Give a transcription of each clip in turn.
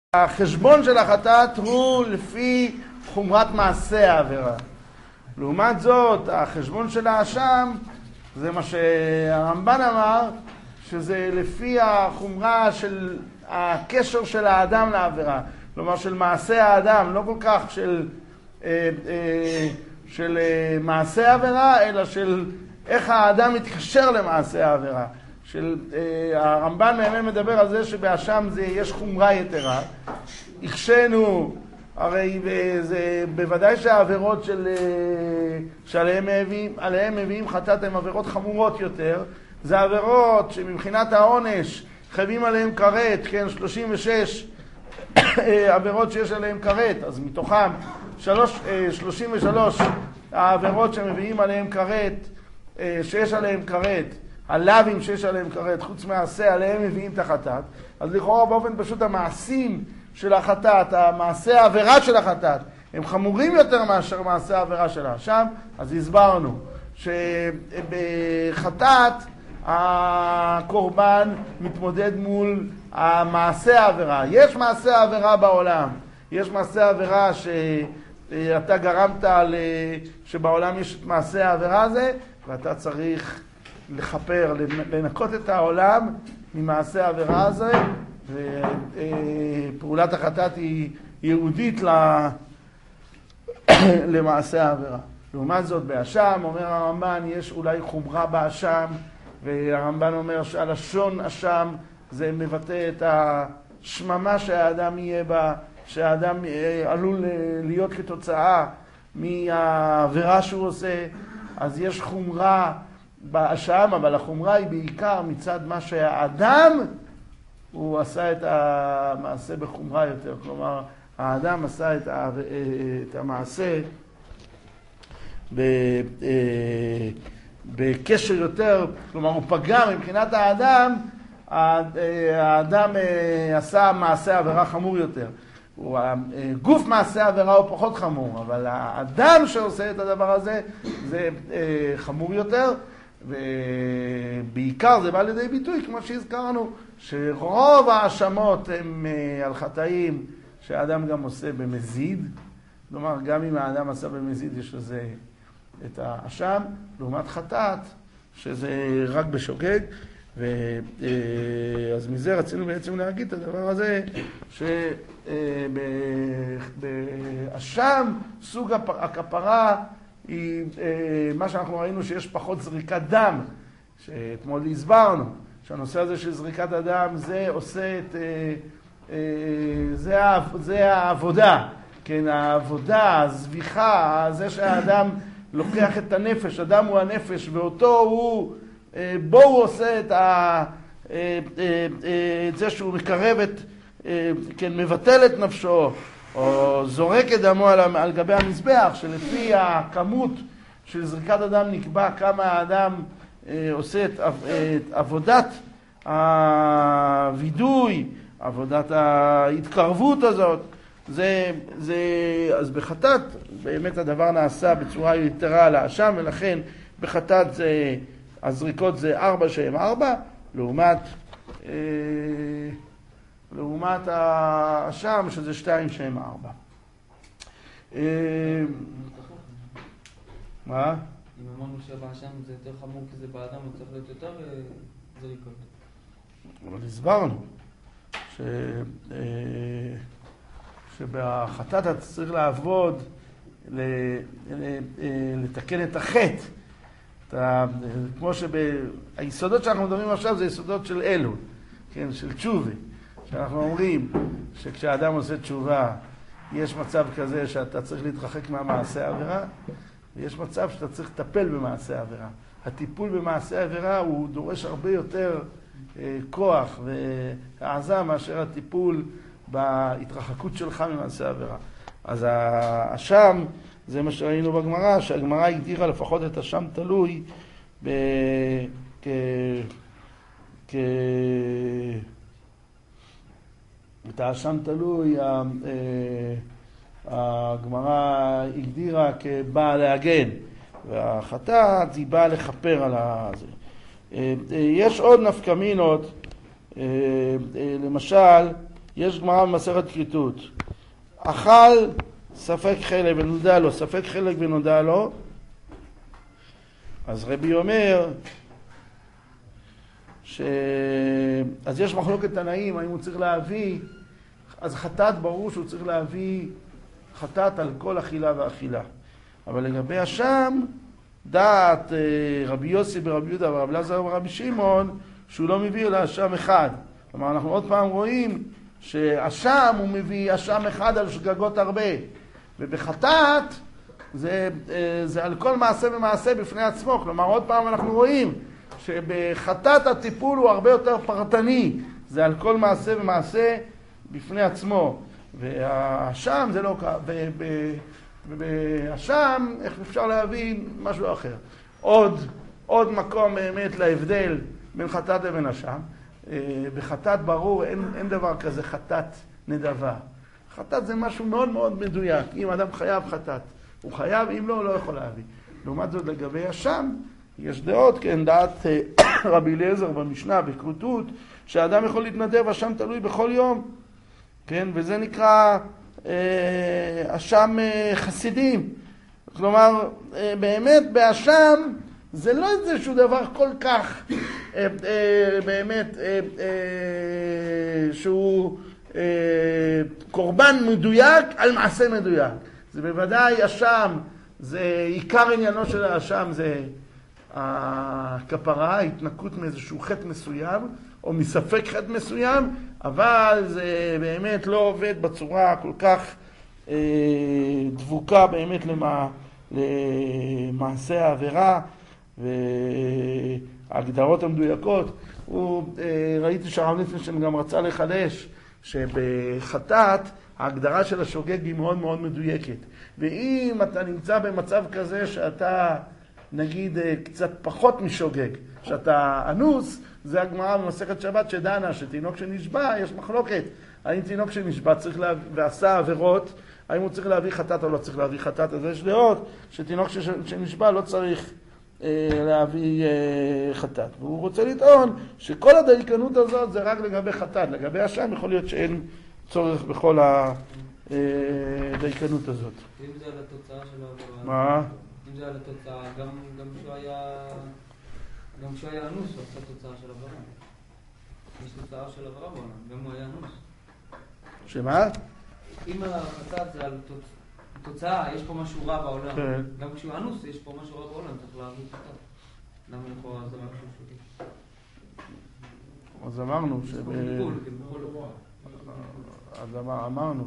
החשבון של החטאת הוא לפי חומרת מעשה העבירה. לעומת זאת, החשבון של האשם, זה מה שהרמב"ן אמר, שזה לפי החומרה של הקשר של האדם לעבירה. כלומר, של מעשה האדם, לא כל כך של מעשה העבירה, אלא של איך האדם מתקשר למעשה העבירה. הרמב"ן באמת מדבר על זה שבאשם יש חומרה יתרה. הכשנו, הרי זה בוודאי שהעבירות שעליהם מביאים חטאת הן עבירות חמורות יותר. זה עבירות שמבחינת העונש חייבים עליהם כרת, כן, 36 עבירות שיש עליהם כרת, אז מתוכם 33 העבירות שמביאים עליהם כרת, שיש עליהם כרת, הלאווים שיש עליהם כרת, חוץ מעשה, עליהם מביאים את החטאת. אז לכאורה באופן פשוט המעשים של החטאת, המעשה העבירה של החטאת, הם חמורים יותר מאשר מעשה העבירה של האשם. אז הסברנו שבחטאת הקורבן מתמודד מול המעשה העבירה. יש מעשה העבירה בעולם, יש מעשה העבירה שאתה גרמת שבעולם יש את מעשה העבירה הזה, ואתה צריך לחפר, לנקות את העולם ממעשה העבירה הזה, ופעולת החטאת היא ייעודית למעשה העבירה. לעומת זאת באשם, אומר הרמב"ן, יש אולי חומרה באשם, והרמב"ן אומר שהלשון אשם זה מבטא את השממה שהאדם יהיה בה, שהאדם עלול להיות כתוצאה מהעבירה שהוא עושה. אז יש חומרה באשם, אבל החומרה היא בעיקר מצד מה שהאדם הוא עשה את המעשה בחומרה יותר. כלומר, האדם עשה את המעשה בקשר יותר, כלומר הוא פגע מבחינת האדם עשה מעשה עבירה חמור יותר. גוף מעשה עבירה הוא פחות חמור, אבל האדם שעושה את הדבר הזה זה חמור יותר, ובעיקר זה בא לידי ביטוי, כמו שהזכרנו, שרוב האשמות הם על חטאים שהאדם גם עושה במזיד. כלומר, גם אם האדם עשה במזיד יש לזה את האשם, לעומת חטאת, שזה רק בשוגג. אז מזה רצינו בעצם להגיד את הדבר הזה, שבאשם סוג הכפרה היא מה שאנחנו ראינו, שיש פחות זריקת דם, שאתמול הסברנו שהנושא הזה של זריקת הדם זה עושה את זה העבודה, כן, העבודה, הזביחה, זה שהאדם לוקח את הנפש, אדם הוא הנפש, ואותו הוא, בו הוא עושה את זה שהוא מקרב כן, מבטל את נפשו, או זורק את דמו על גבי המזבח, שלפי הכמות של זריקת הדם נקבע כמה האדם עושה את עבודת הווידוי, עבודת ההתקרבות הזאת. אז בחטאת באמת הדבר נעשה בצורה יתרה על האשם, ולכן בחטאת הזריקות זה 4 שהן 4, לעומת האשם שזה 2 שהן 4. מה? אם אמרנו שבאשם זה יותר חמור כי זה באדם, הוא צריך להיות יותר זריקות. אבל הסברנו שבחטאת אתה צריך לעבוד, לתקן את החטא. כמו שהיסודות שאנחנו מדברים עכשיו זה יסודות של אלול, כן, של תשובה. שאנחנו אומרים שכשאדם עושה תשובה, יש מצב כזה שאתה צריך להתרחק מהמעשה העבירה, ויש מצב שאתה צריך לטפל במעשה העבירה. הטיפול במעשה העבירה הוא דורש הרבה יותר כוח והעזה מאשר הטיפול בהתרחקות שלך ממעשה העבירה. אז האשם, זה מה שראינו בגמרא, שהגמרא הגדירה לפחות את האשם תלוי את האשם תלוי, הגמרא הגדירה כבאה להגן, והחטאת היא באה לכפר על זה. יש עוד נפקמינות, למשל, יש גמרא במסכת כריתות. אכל ספק חלק ונודע לו, ספק חלק ונודע לו, אז רבי אומר אז יש מחלוקת תנאים, האם הוא צריך להביא, אז חטאת ברור שהוא צריך להביא חטאת על כל אכילה ואכילה. אבל לגבי אשם, דעת רבי יוסי ברבי יהודה ורבי אלעזר ורבי שמעון, שהוא לא מביא אלא אשם אחד. כלומר, אנחנו עוד פעם רואים שאשם הוא מביא אשם אחד על שגגות הרבה. ובחטאת זה על כל מעשה ומעשה בפני עצמו. כלומר, עוד פעם אנחנו רואים שבחטאת הטיפול הוא הרבה יותר פרטני. זה על כל מעשה ומעשה בפני עצמו. והאשם זה לא ככה. ובאשם איך אפשר להבין משהו אחר. עוד מקום באמת להבדל בין חטאת לבין אשם. בחטאת ברור אין דבר כזה חטאת נדבה. חטאת זה משהו מאוד מאוד מדויק. אם אדם חייב חטאת, הוא חייב, אם לא, הוא לא יכול להביא. לעומת זאת לגבי אשם, יש דעות, כן, דעת רבי אליעזר במשנה, בכריתות, שהאדם יכול להתנדב, אשם תלוי בכל יום. כן, וזה נקרא אשם חסידים. כלומר, באמת באשם זה לא איזשהו דבר כל כך באמת שהוא קורבן מדויק על מעשה מדויק. זה בוודאי אשם, זה עיקר עניינו של האשם, זה הכפרה, התנקות מאיזשהו חטא מסוים, או מספק חטא מסוים, אבל זה באמת לא עובד בצורה כל כך דבוקה באמת למעשה העבירה וההגדרות המדויקות. ראיתי שהרב ליפנשטיין גם רצה לחדש שבחטאת ההגדרה של השוגג היא מאוד מאוד מדויקת. ואם אתה נמצא במצב כזה שאתה נגיד קצת פחות משוגג, שאתה אנוס, זה הגמרא במסכת שבת שדנה שתינוק שנשבע, יש מחלוקת. האם תינוק שנשבע צריך ועשה עבירות, האם הוא צריך להביא חטאת או לא צריך להביא חטאת? אז יש דעות שתינוק שנשבע לא צריך להביא חטאת. והוא רוצה לטעון שכל הדייקנות הזאת זה רק לגבי חטאת. לגבי אשם יכול להיות שאין צורך בכל הדייקנות הזאת. אם זה על התוצאה של העבירה. מה? אם זה על התוצאה, גם כשהוא היה אנוס, הוא עושה תוצאה של עבירה. יש תוצאה של עבירה בעולם, גם הוא היה אנוס. שמה? אם החטאת זה על תוצאה, יש פה משהו רע בעולם. כן. גם כשהוא אנוס, יש פה משהו רע בעולם, צריך להביא חטאת. למה לכאורה זה משהו שוגג? אז אמרנו אמרנו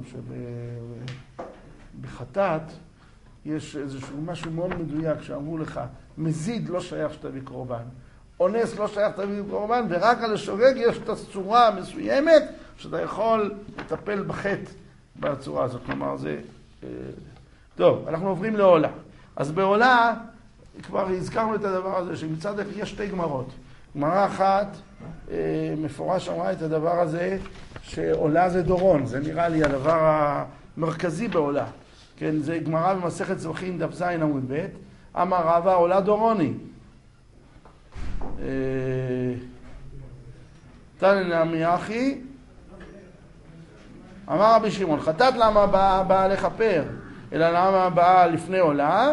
שבחטאת יש איזשהו משהו מאוד מדויק שאמרו לך, מזיד לא שייך שתביא קורבן, אונס לא שייך שתביא קורבן, ורק על השוגג יש את הצורה המסוימת שאתה יכול לטפל בחטא בצורה הזאת. כלומר זה... טוב, אנחנו עוברים לעולה. אז בעולה כבר הזכרנו את הדבר הזה, שמצד יש שתי גמרות. גמרה אחת מפורש אמרה את הדבר הזה שעולה זה דורון, זה נראה לי הדבר המרכזי בעולה. כן, זה גמרה במסכת זבחים דף ז עמוד ב', אמר רבא עולה דורוני. תנא נמי אחי, אמר רבי שמעון, חטאת למה באה לכפר, אלא למה באה לפני עולה?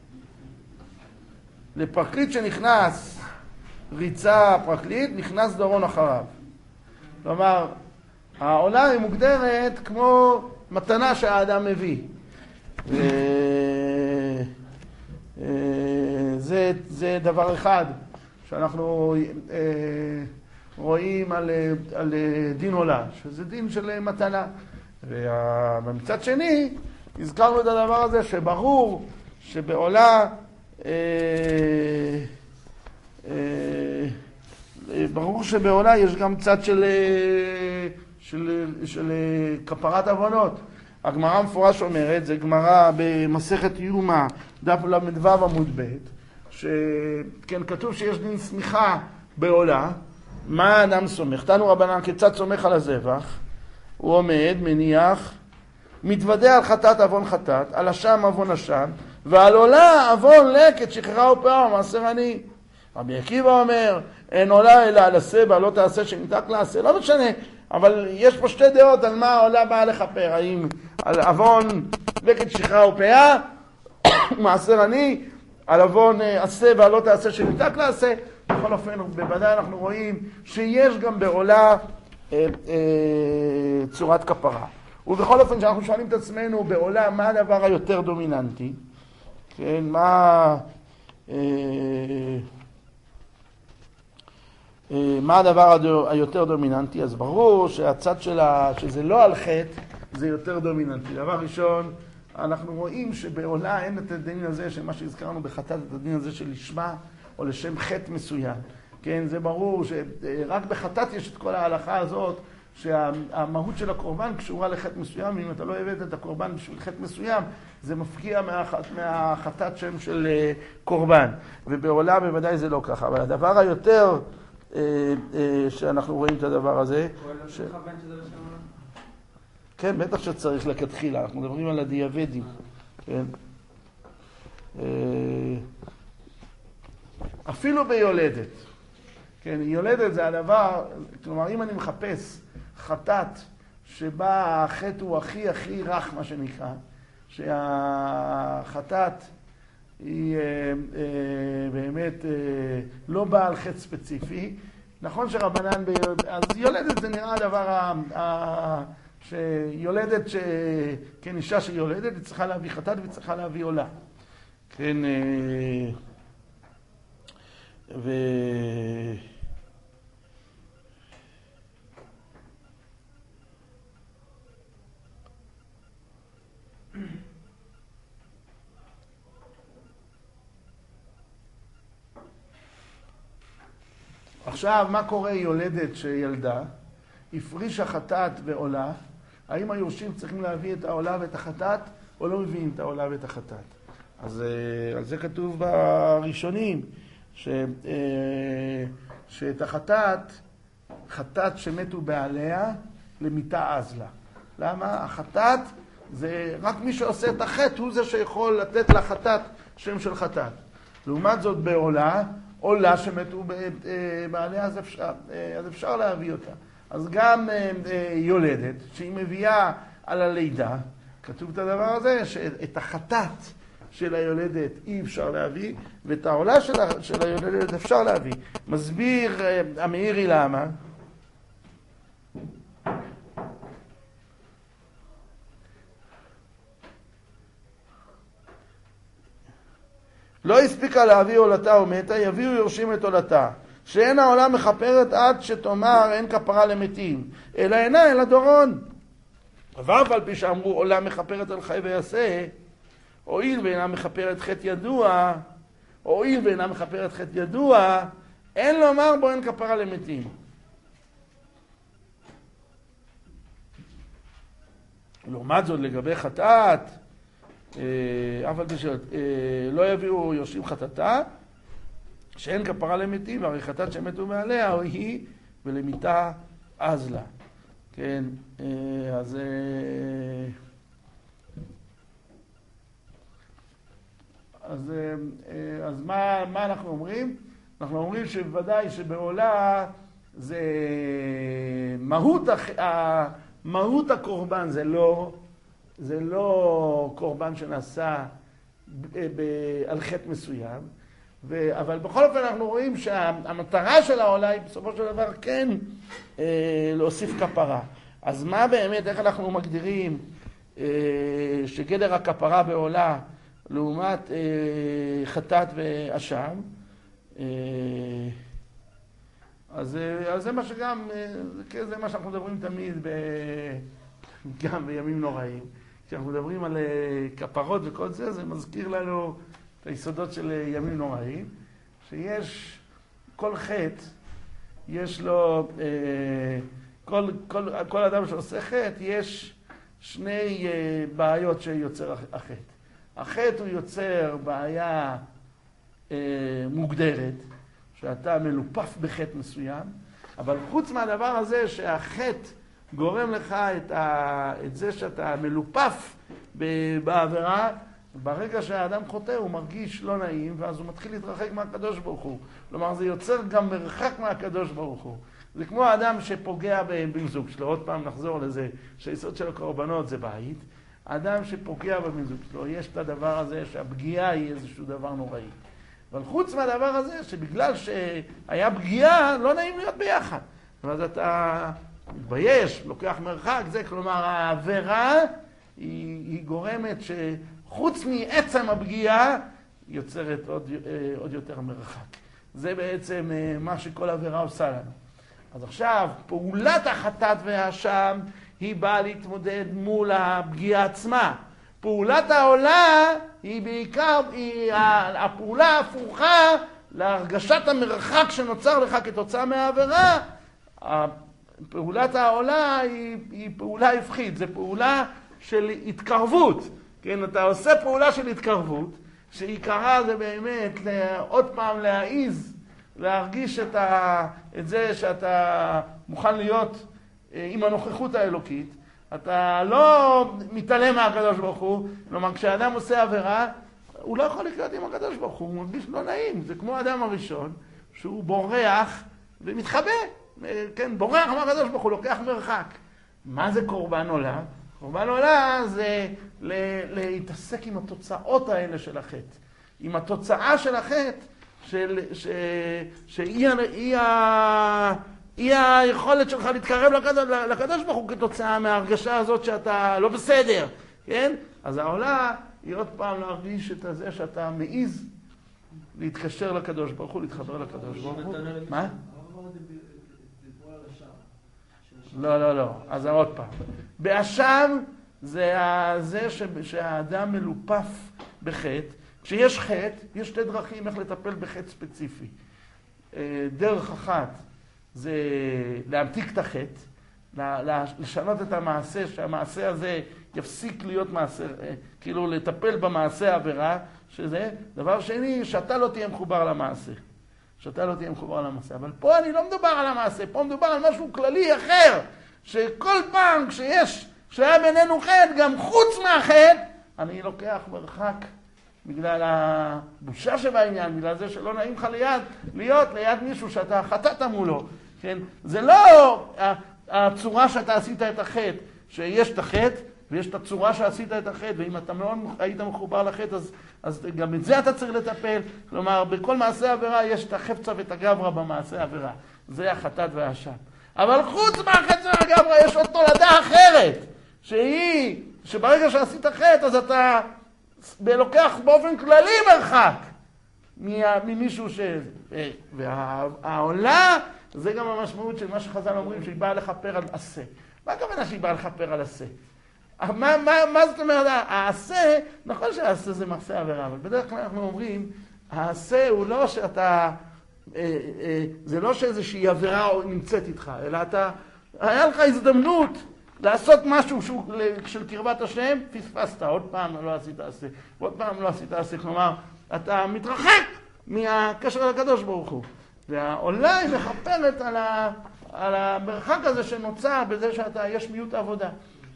לפרקליט שנכנס ריצה פרקליט, נכנס דורון אחריו. כלומר, העולה היא מוגדרת כמו מתנה שהאדם מביא. זה דבר אחד שאנחנו רואים על דין עולה, שזה דין של מתנה. ומצד שני, הזכרנו את הדבר הזה שברור שבעולה ברור שבעולה יש גם צד של כפרת עוונות. הגמרא המפורש אומרת, זה גמרא במסכת יומא, דף ל"ו עמוד ב', שכן כתוב שיש דין סמיכה בעולה. מה האדם סומך? תנו רבנן כיצד סומך על הזבח? הוא עומד, מניח, מתוודע על חטאת עוון חטאת, על אשם עוון אשם, ועל עולה עוון לקט שכחה ופאה מעשר עני. רבי עקיבא אומר, אין עולה אלא על עשה בה לא תעשה שנתק לעשה. לא משנה, אבל יש פה שתי דעות על מה העולה באה לכפר, האם על עוון לקט שכחה ופאה, מעשר עני, על עוון עשה ועל לא תעשה שניתק לעשה. בכל אופן, בוודאי אנחנו רואים שיש גם בעולה צורת כפרה. ובכל אופן, שאנחנו שואלים את עצמנו בעולה מה הדבר היותר דומיננטי, כן, מה הדבר היותר דומיננטי? אז ברור שהצד שזה לא על חטא, זה יותר דומיננטי. דבר ראשון, אנחנו רואים שבעולה אין את הדין הזה, שמה שהזכרנו בחטאת, את הדין הזה של לשמה או לשם חטא מסוים. כן, זה ברור שרק בחטאת יש את כל ההלכה הזאת, שהמהות של הקורבן קשורה לחטא מסוים, ואם אתה לא הבאת את הקורבן בשביל חטא מסוים, זה מפקיע מהחטאת שם של קורבן. ובעולה בוודאי זה לא ככה. אבל הדבר היותר שאנחנו רואים את הדבר הזה... כן, בטח שצריך לכתחילה. אנחנו מדברים על הדיאבדים. כן. אפילו ביולדת. כן, יולדת זה הדבר, כלומר, אם אני מחפש חטאת שבה החטא הוא הכי רך, מה שנקרא, שהחטאת היא באמת לא באה על חטא ספציפי, נכון שרבנן אז יולדת זה נראה הדבר שיולדת, כן, אישה שיולדת, היא צריכה להביא חטאת והיא צריכה להביא עולה. כן, עכשיו, מה קורה יולדת שילדה, הפרישה חטאת ועולה, האם היורשים צריכים להביא את העולה ואת החטאת, או לא מביאים את העולה ואת החטאת? אז על זה כתוב בראשונים, שאת החטאת, חטאת שמתו בעליה, למיתה אזלה. למה? החטאת זה רק מי שעושה את החטא, הוא זה שיכול לתת לחטאת שם של חטאת. לעומת זאת בעולה, עולה שמתו בעליה, אז אפשר להביא אותה. אז גם יולדת, שהיא מביאה על הלידה, כתוב את הדבר הזה, שאת החטאת של היולדת אי אפשר להביא, ואת העולה של היולדת אפשר להביא. מסביר המאירי למה. לא הספיקה להביא עולתה ומתה, יביאו יורשים את עולתה. שאין העולה מכפרת עד שתאמר אין כפרה למתים, אלא אינה אלא דורון. ואף על פי שאמרו עולה מכפרת על חי ויעשה, הואיל ואינה מכפרת חטא ידוע, הואיל ואינה מכפרת חטא ידוע, אין לומר בו אין כפרה למתים. לעומת זאת לגבי חטאת, אף על פי שלא יביאו יורשים חטאתה, שאין כפרה למתים, והרי חטאת שמתו מעליה היא ולמיתה אזלה. כן, אז מה אנחנו אומרים? אנחנו אומרים שבוודאי שבעולה זה מהות הקורבן, זה לא קורבן שנעשה על חטא מסוים, אבל בכל אופן אנחנו רואים שהמטרה של העולה היא בסופו של דבר כן להוסיף כפרה. אז מה באמת, איך אנחנו מגדירים שגדר הכפרה בעולה לעומת חטאת ואשם? אז זה מה שגם, זה מה שאנחנו מדברים תמיד גם בימים נוראים. כשאנחנו מדברים על כפרות וכל זה, זה מזכיר לנו את היסודות של ימים נוראים, שיש כל חטא, יש לו, כל אדם שעושה חטא, יש שני בעיות שיוצר החטא. החטא הוא יוצר בעיה מוגדרת, שאתה מלופף בחטא מסוים, אבל חוץ מהדבר הזה שהחטא גורם לך את זה שאתה מלופף בעבירה, ברגע שהאדם חוטא הוא מרגיש לא נעים, ואז הוא מתחיל להתרחק מהקדוש ברוך הוא. כלומר, זה יוצר גם מרחק מהקדוש ברוך הוא. זה כמו האדם שפוגע בבן זוג שלו, עוד פעם נחזור לזה, שהיסוד של הקורבנות זה בית, האדם שפוגע בבן זוג שלו, יש את הדבר הזה שהפגיעה היא איזשהו דבר נוראי. אבל חוץ מהדבר הזה, שבגלל שהיה פגיעה, לא נעים להיות ביחד. אז אתה מתבייש, לוקח מרחק, זה כלומר העבירה היא גורמת שחוץ מעצם הפגיעה, יוצרת עוד יותר מרחק. זה בעצם מה שכל עבירה עושה לנו. אז עכשיו, פעולת החטאת והאשם היא באה להתמודד מול הפגיעה עצמה. פעולת העולה היא בעיקר, הפעולה ההפוכה להרגשת המרחק שנוצר לך כתוצאה מהעבירה. פעולת העולה היא פעולה הפחית, זה פעולה של התקרבות. כן, אתה עושה פעולה של התקרבות, שעיקרה זה באמת עוד פעם להעיז, להרגיש את זה שאתה מוכן להיות עם הנוכחות האלוקית. אתה לא מתעלם מהקדוש ברוך הוא, כלומר כשאדם עושה עבירה, הוא לא יכול לחיות עם הקדוש ברוך הוא, הוא מרגיש לא נעים. זה כמו האדם הראשון, שהוא בורח ומתחבא, כן, בורח מהקדוש ברוך הוא, לוקח מרחק. מה זה קורבן עולה? קורבן עולה זה להתעסק עם התוצאות האלה של החטא. עם התוצאה של החטא, שהיא היכולת שלך להתקרב לקדוש ברוך הוא כתוצאה מההרגשה הזאת שאתה לא בסדר, כן? אז העולה היא עוד פעם להרגיש את זה שאתה מעיז להתקשר לקדוש ברוך הוא, להתחבר לקדוש ברוך הוא. מה? לא. אז עוד פעם. באשם זה שהאדם מלופף בחטא. כשיש חטא, יש שתי דרכים איך לטפל בחטא ספציפי. דרך אחת זה להמתיק את החטא, לשנות את המעשה, שהמעשה הזה יפסיק להיות מעשה, כאילו לטפל במעשה העבירה, שזה דבר שני, שאתה לא תהיה מחובר למעשה. אבל פה אני לא מדובר על המעשה, פה מדובר על משהו כללי אחר, שכל פעם כשהיה בינינו חטא, גם חוץ מהחטא, אני לוקח מרחק בגלל הבושה שבעניין, בגלל זה שלא נעים לך להיות ליד מישהו שאתה חטאת מולו. כן? זה לא הצורה שאתה עשית את החטא, שיש את החטא ויש את הצורה שעשית את החטא, ואם אתה מאוד היית מחובר לחטא, אז גם את זה אתה צריך לטפל. כלומר, בכל מעשה עבירה יש את החפצה ואת הגברה במעשה עבירה. זה החטאת והאשם. אבל חוץ מהחפצה והגברה יש עוד תולדה אחרת, שברגע שעשית חטא, אז אתה לוקח באופן כללי מרחק ממישהו והעולה, זה גם המשמעות של מה שחז"ל אומרים, שהיא באה לכפר על עשה. מה הכוונה שהיא באה לכפר על עשה? מה זאת אומרת? העשה, נכון שהעשה זה מעשה עבירה, אבל בדרך כלל אנחנו אומרים, העשה הוא לא שאתה, זה לא שאיזושהי עבירה נמצאת איתך, אלא היה לך הזדמנות לעשות משהו של קרבת השם, פספסת, עוד פעם לא עשית עשה, עוד פעם לא עשית עשה, כלומר, אתה מתרחק מהקשר לקדוש ברוך הוא. והעולה היא מחפרת על המרחק הזה שנוצר בזה יש מיעוט עבודה.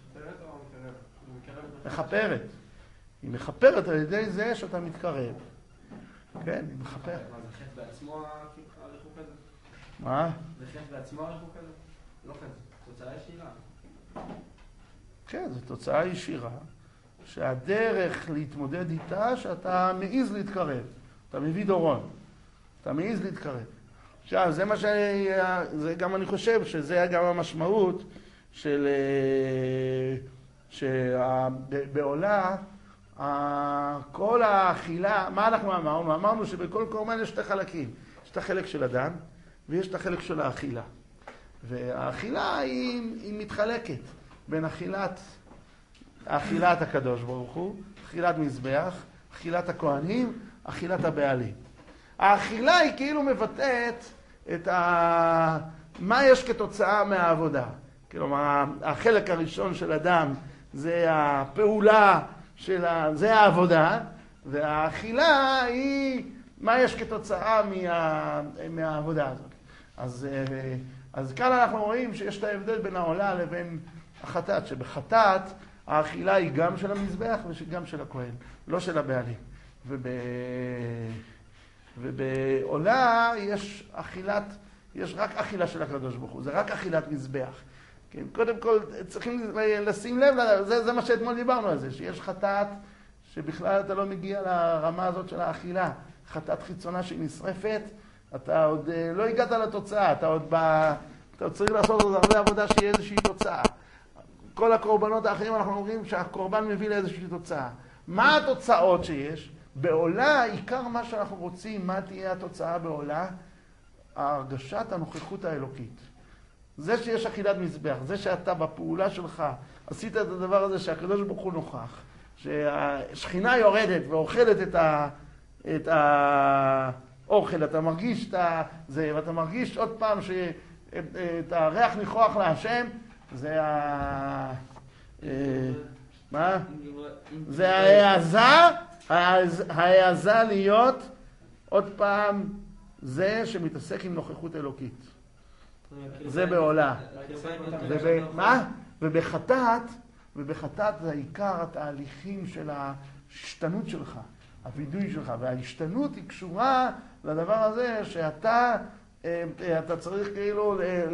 מחפרת. היא מחפרת על ידי זה שאתה מתקרב. כן, היא מחפרת. מה, זה חטא בעצמו הריחוק הזה? מה? זה חטא בעצמו הריחוק הזה? לא חטא, תוצאה ישירה. כן, זו תוצאה ישירה, שהדרך להתמודד איתה, שאתה מעיז להתקרב. אתה מביא דורון. אתה מעיז להתקרב. עכשיו, זה מה זה גם אני חושב שזה גם המשמעות של שבעולה כל האכילה, מה אנחנו אמרנו? אמרנו שבכל קורבן יש שתי חלקים. יש את החלק של הדם ויש את החלק של האכילה. והאכילה היא מתחלקת בין אכילת הקדוש ברוך הוא, אכילת מזבח, אכילת הכהנים, אכילת הבעלים. האכילה היא כאילו מבטאת את מה יש כתוצאה מהעבודה. כלומר, החלק הראשון של אדם זה הפעולה, זה העבודה, והאכילה היא מה יש כתוצאה מהעבודה הזאת. אז כאן אנחנו רואים שיש את ההבדל בין העולה לבין החטאת, שבחטאת האכילה היא גם של המזבח וגם של הכהן, לא של הבעלים. ובעולה יש יש רק אכילה של הקדוש ברוך הוא, זה רק אכילת מזבח. כן, קודם כל צריכים לשים לב, זה מה שאתמול דיברנו על זה, שיש חטאת שבכלל אתה לא מגיע לרמה הזאת של האכילה, חטאת חיצונה שהיא נשרפת, אתה עוד לא הגעת לתוצאה, אתה עוד צריך לעשות עוד הרבה עבודה שיהיה איזושהי תוצאה. כל הקורבנות האחרים אנחנו אומרים שהקורבן מביא לאיזושהי תוצאה. מה התוצאות שיש? בעולה, עיקר מה שאנחנו רוצים, מה תהיה התוצאה בעולה? הרגשת הנוכחות האלוקית. זה שיש אכילת מזבח, זה שאתה בפעולה שלך עשית את הדבר הזה שהקדוש ברוך הוא נוכח, שהשכינה יורדת ואוכלת את האוכל, אתה מרגיש זה, ואתה מרגיש עוד פעם את הריח ניחוח להשם, זה מה? זה ההעזה להיות עוד פעם זה שמתעסק עם נוכחות אלוקית. זה בעולה. מה? ובחטאת זה העיקר התהליכים של ההשתנות שלך, הווידוי שלך, וההשתנות היא קשורה לדבר הזה שאתה צריך כאילו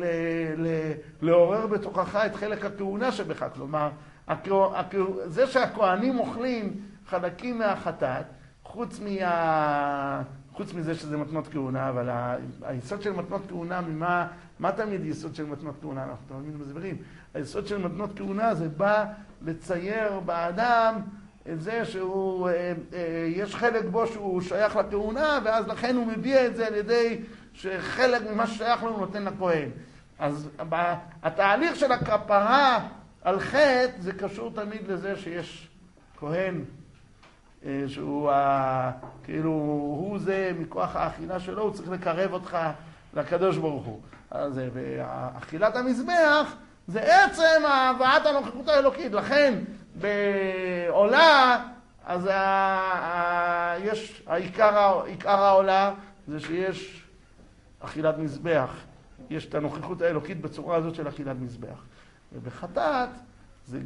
לעורר בתוכך את חלק הכהונה שבך. כלומר, זה שהכהנים אוכלים חלקים מהחטאת, חוץ מזה שזה מתנות כהונה, אבל היסוד של מתנות כהונה, מה תמיד יסוד של מתנות כהונה? אנחנו תמיד מסבירים. היסוד של מתנות כהונה זה בא לצייר באדם את זה שהוא, יש חלק בו שהוא שייך לכהונה, ואז לכן הוא מביע את זה על ידי שחלק ממה ששייך לו הוא נותן לכהן. אז התהליך של הכפרה על חטא זה קשור תמיד לזה שיש כהן, שהוא כאילו הוא זה מכוח האכילה שלו, הוא צריך לקרב אותך לקדוש ברוך הוא. אז ואכילת המזבח זה עצם הבאת הנוכחות האלוקית. לכן בעולה אז יש עיקר העולה זה שיש אכילת מזבח, יש את הנוכחות האלוקית בצורה הזאת של אכילת מזבח. ובחטאת זה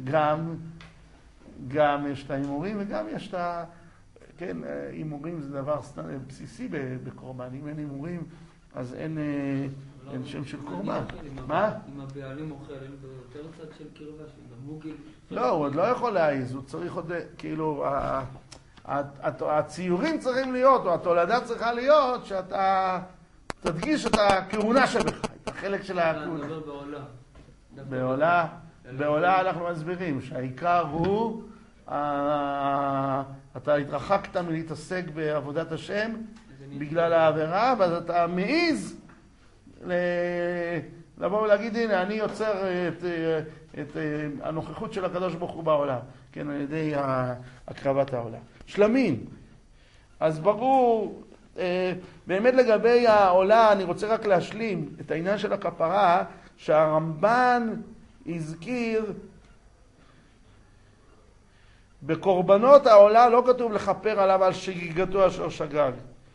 גם יש את האימורים וגם יש את כן, אימורים זה דבר בסיסי בקורבן. אם אין אימורים, אז אין שם של קורבן. מה? אם הבעלים אוכל, אין בו יותר צד של קרבה, שגם הוא גיל? לא, הוא עוד לא יכול להעיז, הוא צריך עוד, כאילו, הציורים צריכים להיות, או התולדה צריכה להיות, שאתה תדגיש את הכהונה שבך, את החלק של הכהונה. אני מדבר בעולה אנחנו מסבירים שהעיקר הוא, אתה התרחקת מלהתעסק בעבודת השם בגלל העבירה, ואז אתה מעיז לבוא ולהגיד, הנה, אני יוצר את הנוכחות של הקדוש ברוך הוא בעולם, כן, על ידי הקרבת העולם. שלמים. אז ברור, באמת לגבי העולה, אני רוצה רק להשלים את העניין של הכפרה, שהרמב"ן הזכיר, בקורבנות העולה לא כתוב לכפר עליו על שגיגתו אשר שגג.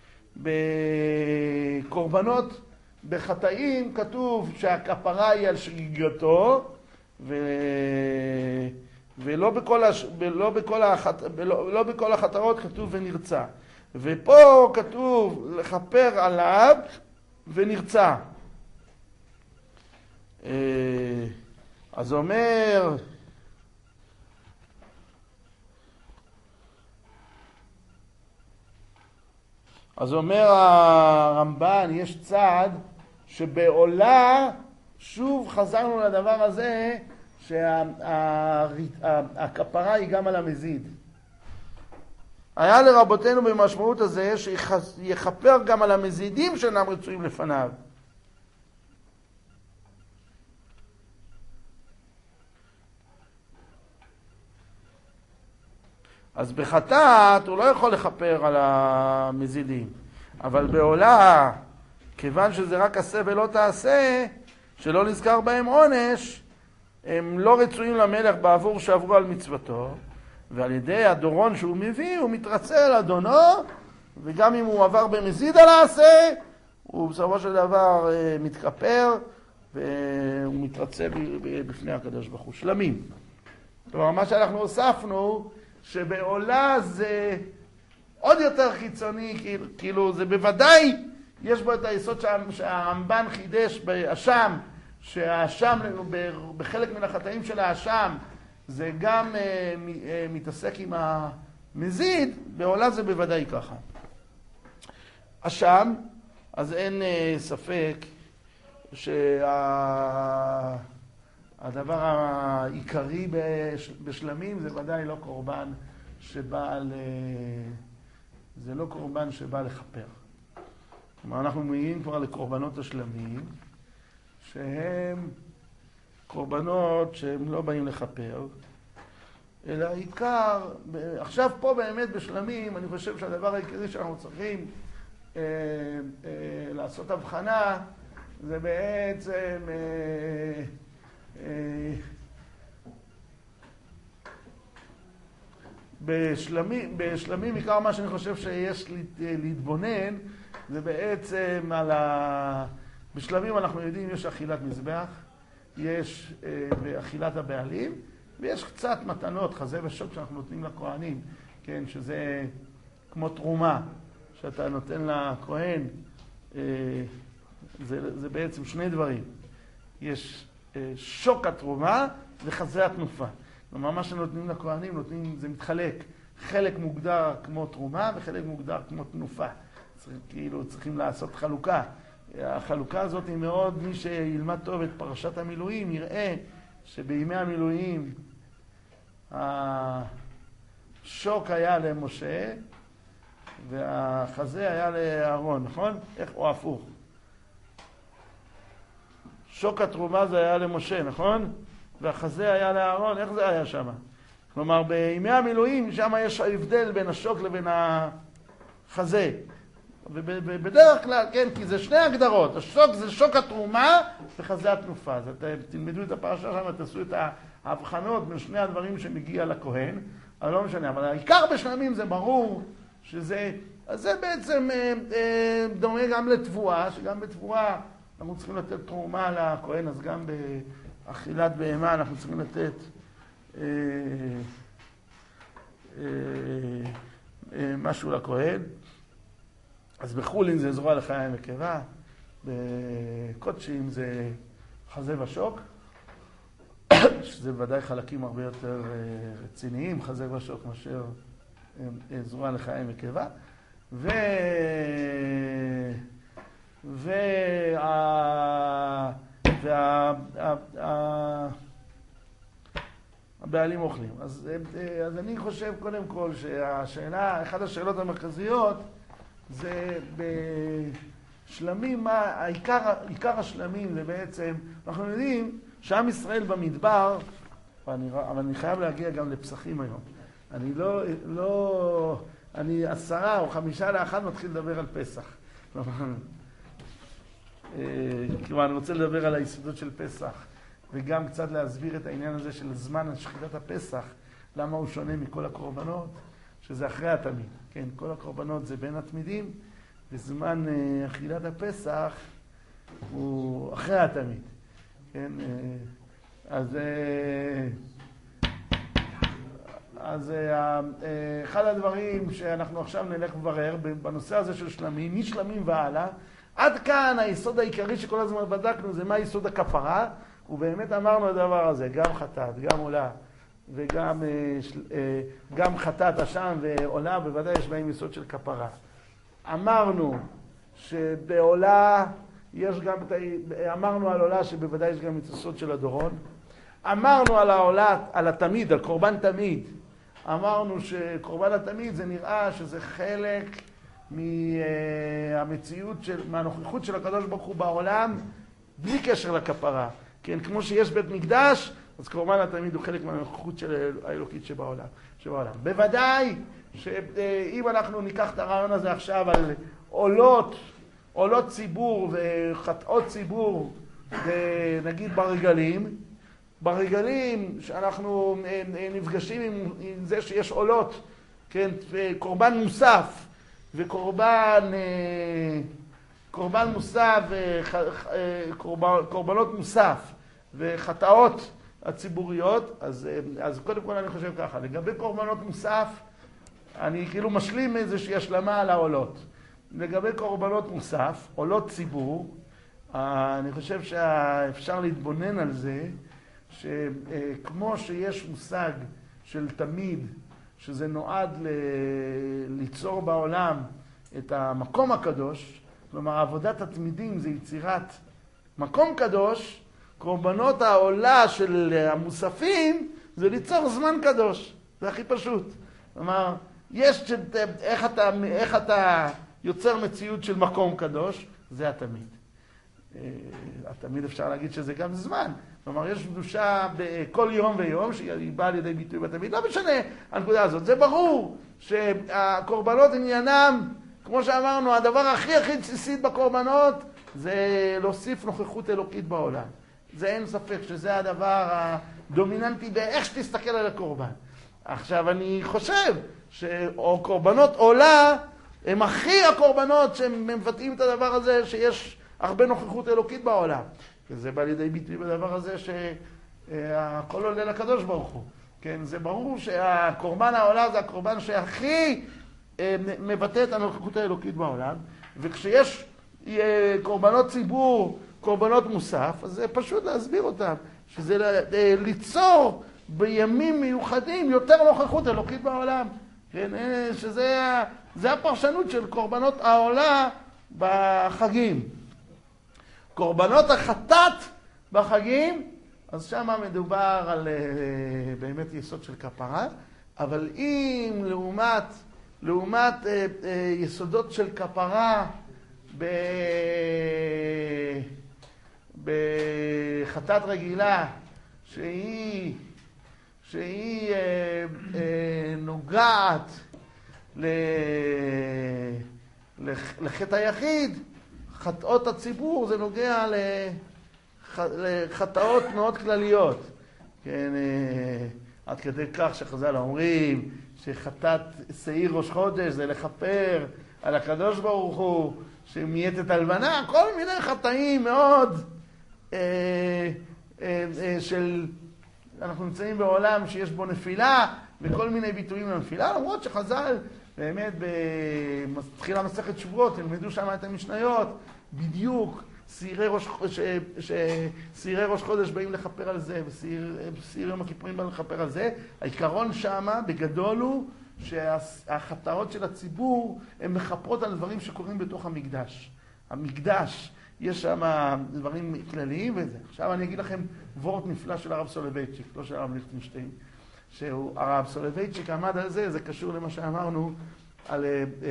בקורבנות, בחטאים כתוב שהכפרה היא על שגיגתו, ולא בכל החטאות כתוב ונרצה. ופה כתוב לכפר עליו ונרצה. אז אומר הרמב"ן, יש צעד שבעולה, שוב חזרנו לדבר הזה, שהכפרה היא גם על המזיד. היה לרבותינו במשמעות הזה שיכפר גם על המזידים שאינם רצויים לפניו. אז בחטאת הוא לא יכול לכפר על המזידים, אבל בעולה, כיוון שזה רק עשה ולא תעשה, שלא נזכר בהם עונש, הם לא רצויים למלך בעבור שעברו על מצוותו, ועל ידי הדורון שהוא מביא, הוא מתרצה על אדונו, וגם אם הוא עבר במזיד על העשה, הוא בסופו של דבר מתכפר, והוא מתרצה בפני הקדוש ברוך הוא. שלמים. כלומר, מה שאנחנו הוספנו, שבעולה זה עוד יותר חיצוני, כאילו זה בוודאי יש בו את היסוד שהרמב"ן חידש באשם, שהאשם, בחלק מן החטאים של האשם, זה גם מתעסק עם המזיד, בעולה זה בוודאי ככה. אשם, אז אין ספק שהדבר העיקרי בשלמים זה ודאי לא קורבן שבא זה לא קורבן שבא לכפר. כלומר, אנחנו מגיעים כבר לקורבנות השלמים, שהם קורבנות שהם לא באים לכפר, אלא העיקר, עכשיו פה באמת בשלמים, אני חושב שהדבר העיקרי שאנחנו צריכים לעשות הבחנה, זה בעצם בשלמים עיקר מה שאני חושב שיש להתבונן, זה בעצם בשלמים אנחנו יודעים יש אכילת מזבח, יש אכילת הבעלים, ויש קצת מתנות, חזה ושוק שאנחנו נותנים לכהנים, כן, שזה כמו תרומה שאתה נותן לכהן, זה בעצם שני דברים. יש שוק התרומה וחזה התנופה. כלומר, מה שנותנים לכהנים, זה מתחלק. חלק מוגדר כמו תרומה וחלק מוגדר כמו תנופה. כאילו צריכים לעשות חלוקה. החלוקה הזאת היא מאוד, מי שילמד טוב את פרשת המילואים, יראה שבימי המילואים השוק היה למשה והחזה היה לאהרון, נכון? איך? או הפוך. שוק התרומה זה היה למשה, נכון? והחזה היה לאהרון, איך זה היה שם? כלומר, בימי המילואים שם יש הבדל בין השוק לבין החזה. ובדרך כלל, כן, כי זה שני הגדרות. השוק זה שוק התרומה וחזה התנופה. אז תלמדו את הפרשה שם, תעשו את ההבחנות בין שני הדברים שמגיע לכהן, אבל לא משנה. אבל העיקר בשלמים זה ברור שזה, אז זה בעצם דומה גם לתבואה, שגם בתבואה אנחנו צריכים לתת תרומה לכהן, אז גם באכילת בהמה אנחנו צריכים לתת משהו לכהן. אז בחולין זה זרוע לחיים וקבה, בקודשים זה חזה ושוק, שזה ודאי חלקים הרבה יותר רציניים, חזה ושוק מאשר זרוע לחיים וקבה. הבעלים אוכלים. אז אני חושב קודם כל שהשאלה, אחת השאלות המרכזיות זה בשלמים, עיקר השלמים זה בעצם, אנחנו יודעים שעם ישראל במדבר, אבל אני חייב להגיע גם לפסחים היום. אני 10 או 5 לאחד מתחיל לדבר על פסח. כלומר, אני רוצה לדבר על היסודות של פסח, וגם קצת להסביר את העניין הזה של זמן שחיטת הפסח, למה הוא שונה מכל הקורבנות, שזה אחרי התמיד. כן, כל הקורבנות זה בין התמידים, וזמן אכילת הפסח הוא אחרי התמיד. כן, אז אחד הדברים שאנחנו עכשיו נלך לברר בנושא הזה של שלמים, משלמים והלאה, עד כאן היסוד העיקרי שכל הזמן בדקנו זה מה יסוד הכפרה, ובאמת אמרנו הדבר הזה, גם חטאת, גם עולה, וגם חטאת אשם ועולה, בוודאי יש בהם יסוד של כפרה. אמרנו שבעולה יש גם, אמרנו על עולה שבוודאי יש גם יסוד של הדורון. אמרנו על העולה, על התמיד, על קורבן תמיד. אמרנו שקורבן התמיד זה נראה שזה חלק מהמציאות, מהנוכחות של הקדוש ברוך הוא בעולם, בלי קשר לכפרה. כן, כמו שיש בית מקדש, אז קורבן התמיד הוא חלק מהנוכחות של האלוקית שבעולם. בוודאי שאם אנחנו ניקח את הרעיון הזה עכשיו על עולות ציבור וחטאות ציבור, נגיד ברגלים שאנחנו נפגשים עם זה שיש עולות, כן, קורבן מוסף וקורבנות מוסף וחטאות הציבוריות, אז קודם כל אני חושב ככה, לגבי קורבנות מוסף, אני כאילו משלים איזושהי השלמה על העולות. לגבי קורבנות מוסף, עולות ציבור, אני חושב שאפשר להתבונן על זה, שכמו שיש מושג של תמיד, שזה נועד ליצור בעולם את המקום הקדוש, כלומר עבודת התמידים זה יצירת מקום קדוש, קורבנות העולה של המוספים זה ליצור זמן קדוש, זה הכי פשוט. כלומר, יש איך אתה יוצר מציאות של מקום קדוש, זה התמיד. התמיד אפשר להגיד שזה גם זמן. כלומר, יש קדושה בכל יום ויום שהיא באה לידי ביטוי בתמיד. לא משנה הנקודה הזאת. זה ברור שהקורבנות עניינם, כמו שאמרנו, הדבר הכי בסיסי בקורבנות זה להוסיף נוכחות אלוקית בעולם. זה אין ספק שזה הדבר הדומיננטי באיך שתסתכל על הקורבן. עכשיו, אני חושב שקורבנות עולה הם הכי הקורבנות שמבטאים את הדבר הזה שיש הרבה נוכחות אלוקית בעולם. וזה בא לידי ביטוי בדבר הזה שהכל עולה לקדוש ברוך הוא. כן, זה ברור שהקורבן העולה זה הקורבן שהכי מבטא את הנוכחות האלוקית בעולם. וכשיש קורבנות ציבור, קורבנות מוסף, אז זה פשוט להסביר אותם. שזה ליצור בימים מיוחדים יותר נוכחות אלוקית בעולם. כן, שזה הפרשנות של קורבנות העולה בחגים. קורבנות החטאת בחגים, אז שם מדובר על באמת יסוד של כפרה, אבל אם לעומת יסודות של כפרה בחטאת רגילה, שהיא נוגעת לחטא היחיד, חטאות הציבור זה נוגע לחטאות מאוד כלליות. כן, עד כדי כך שחז"ל אומרים שחטאת שעיר ראש חודש זה לכפר על הקדוש ברוך הוא, שמייתת הלבנה, כל מיני חטאים מאוד של... אנחנו נמצאים בעולם שיש בו נפילה וכל מיני ביטויים לנפילה, למרות שחז"ל באמת בתחילה מסכת שבועות ילמדו שם את המשניות, בדיוק שעירי ראש חודש באים לכפר על זה, ושעיר יום הכיפורים באים לכפר על זה. העיקרון שם בגדול הוא שהחטאות של הציבור הן מכפרות על דברים שקורים בתוך המקדש. המקדש, יש שם דברים כלליים וזה. עכשיו אני אגיד לכם וורט נפלא של הרב סולובייצ'יק, לא של הרב ליכטנשטיין, שהרב סולובייצ'יק עמד על זה, זה קשור למה שאמרנו על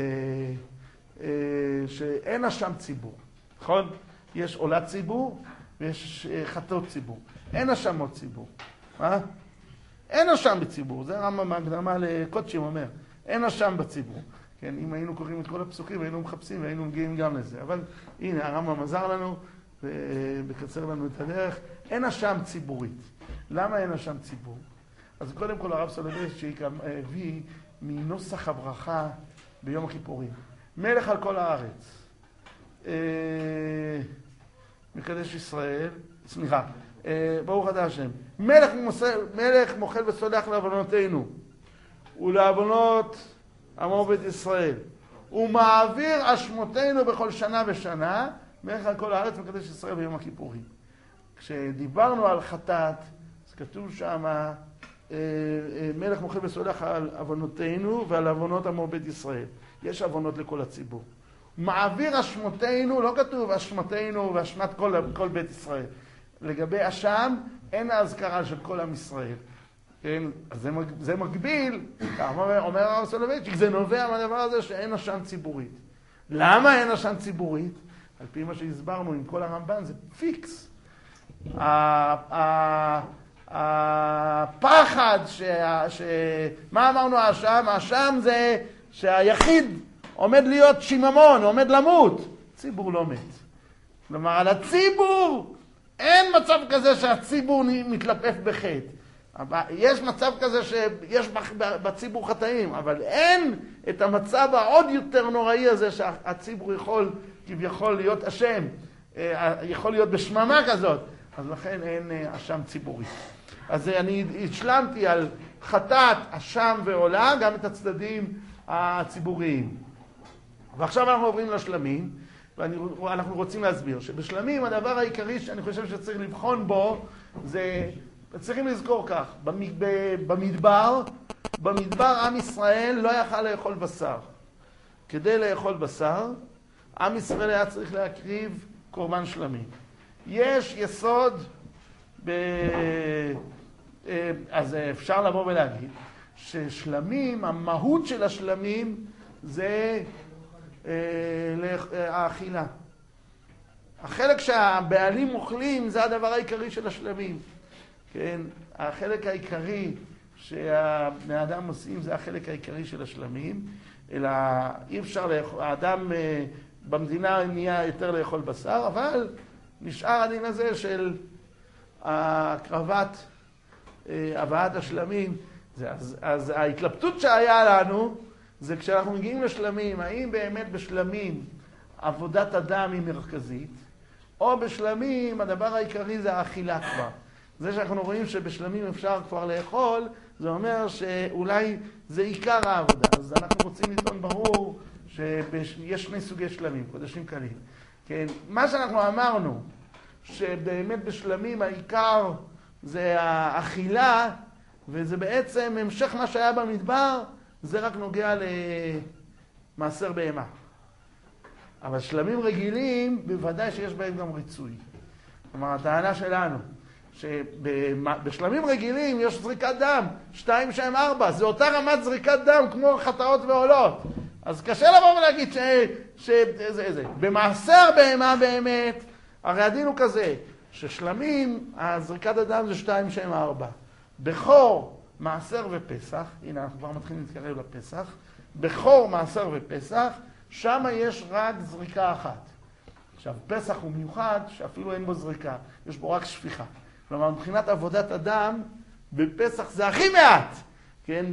שאין אשם ציבור. נכון? יש עולת ציבור ויש חטאות ציבור. אין אשמות ציבור. מה? אין אשם בציבור. זה הרמב"ם בהקדמה לקודשים אומר. אין אשם בציבור. כן, אם היינו קוראים את כל הפסוקים היינו מחפשים והיינו מגיעים גם לזה. אבל הנה הרמב"ם עזר לנו ובקצר לנו את הדרך. אין אשם ציבורית. למה אין אשם ציבור? אז קודם כל הרב סולובייצ'יק הביא מנוסח הברכה ביום הכיפורים. מלך על כל הארץ. מקדש ישראל, סליחה, ברוך אתה השם. מלך מוחל וסולח לעוונותינו ולעוונות עמו בית ישראל. הוא מעביר אשמותינו בכל שנה ושנה. מלך על כל הארץ מקדש ישראל ביום הכיפורים. כשדיברנו על חטאת, אז כתוב שם מלך מוחל וסולח על עוונותינו ועל עוונות עמו בית ישראל. יש עוונות לכל הציבור. מעביר אשמותינו, לא כתוב אשמתנו ואשמת כל בית ישראל. לגבי אשם, אין ההזכרה של כל עם ישראל. כן? אז זה מקביל, אומר הרב סולובייצ'יק, זה נובע מהדבר הזה שאין אשם ציבורית. למה אין אשם ציבורית? על פי מה שהסברנו עם כל הרמב"ן, זה פיקס. הפחד, מה אמרנו האשם? האשם זה שהיחיד עומד להיות שיממון, עומד למות. ציבור לא מת. כלומר, על הציבור אין מצב כזה שהציבור מתלפף בחטא. יש מצב כזה שיש בציבור חטאים, אבל אין את המצב העוד יותר נוראי הזה שהציבור יכול כביכול להיות אשם, יכול להיות בשממה כזאת. אז לכן אין אשם ציבורי. אז אני השלמתי על חטאת, אשם ועולה, גם את הצדדים הציבוריים. ועכשיו אנחנו עוברים לשלמים, ואנחנו רוצים להסביר שבשלמים הדבר העיקרי שאני חושב שצריך לבחון בו, זה, צריכים לזכור כך, במדבר עם ישראל לא יכל לאכול בשר. כדי לאכול בשר, עם ישראל היה צריך להקריב קורבן שלמים. יש יסוד, אז אפשר לבוא ולהגיד, ששלמים, המהות של השלמים זה האכילה. החלק שהבעלים אוכלים זה הדבר העיקרי של השלמים. כן? החלק העיקרי שהבני אדם עושים זה החלק העיקרי של השלמים, אלא אי אפשר לאכול, האדם במדינה נהיה יותר לאכול בשר, אבל נשאר הדין הזה של הקרבת הבאת השלמים. אז ההתלבטות שהיה לנו זה כשאנחנו מגיעים לשלמים, האם באמת בשלמים עבודת אדם היא מרכזית, או בשלמים הדבר העיקרי זה האכילה כבר. זה שאנחנו רואים שבשלמים אפשר כבר לאכול, זה אומר שאולי זה עיקר העבודה. אז אנחנו רוצים לטעון ברור שיש שני סוגי שלמים, קודשים קלים. כן, מה שאנחנו אמרנו, שבאמת בשלמים העיקר זה האכילה, וזה בעצם המשך מה שהיה במדבר, זה רק נוגע למעשר בהמה. אבל שלמים רגילים, בוודאי שיש בהם גם ריצוי. כלומר, הטענה שלנו, שבשלמים רגילים יש זריקת דם, 2, 2, 4, זה אותה רמת זריקת דם כמו חטאות ועולות. אז קשה לבוא ולהגיד שזה. במעשר בהמה באמת, הרי הדין הוא כזה, ששלמים, זריקת הדם זה 2, 2, 4. בכור, מעשר ופסח, הנה אנחנו כבר מתחילים להתקרב לפסח, בכור, מעשר ופסח, שם יש רק זריקה אחת. עכשיו, פסח הוא מיוחד שאפילו אין בו זריקה, יש בו רק שפיכה. כלומר, מבחינת עבודת אדם, בפסח זה הכי מעט. כן,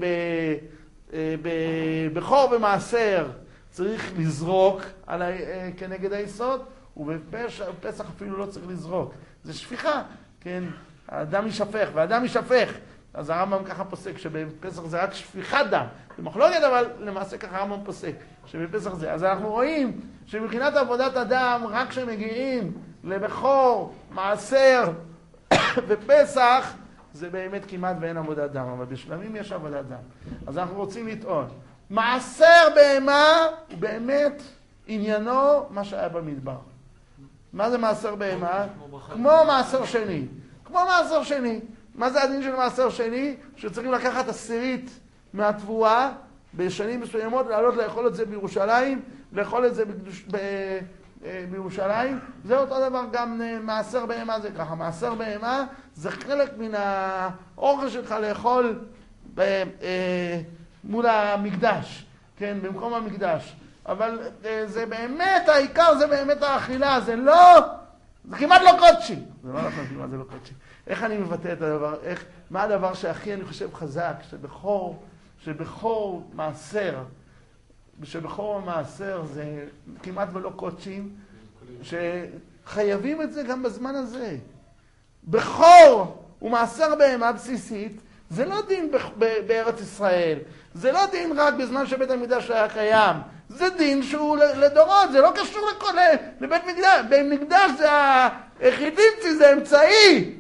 בכור ומעשר צריך לזרוק כנגד היסוד, ובפסח אפילו לא צריך לזרוק. זה שפיכה, כן, האדם יישפך, והאדם יישפך. אז הרמב"ם ככה פוסק, שבפסח זה רק שפיכת דם. זה מחלוקת, אבל למעשה ככה הרמב"ם פוסק, שבפסח זה. אז אנחנו רואים שמבחינת עבודת אדם, רק כשמגיעים לבכור, מעשר ופסח, זה באמת כמעט ואין עבודת דם. אבל בשלמים יש עבודת דם. אז אנחנו רוצים לטעון. מעשר בהמה הוא באמת עניינו מה שהיה במדבר. מה זה מעשר בהמה? כמו מעשר שני. כמו מעשר שני. מה זה הדין של מעשר שני? שצריכים לקחת 10 מהתבואה בשנים מסוימות, לעלות לאכול את זה בירושלים, לאכול את זה בירושלים. זה אותו דבר גם מעשר בהמה זה ככה. מעשר בהמה זה חלק מן האוכל שלך לאכול מול המקדש, כן, במקום המקדש. אבל זה באמת, העיקר זה באמת האכילה, זה לא, זה כמעט לא קודשי. זה לא נכון, כמעט זה לא קודשי. איך אני מבטא את הדבר, מה הדבר שהכי אני חושב חזק, שבכור מעשר, שבכור המעשר זה כמעט ולא קודשים, שחייבים את זה גם בזמן הזה. בכור ומעשר בהמה בסיסית, זה לא דין בארץ ישראל, זה לא דין רק בזמן שבית המקדש היה קיים, זה דין שהוא לדורות, זה לא קשור לבית מקדש. בית מקדש זה היחידים, זה אמצעי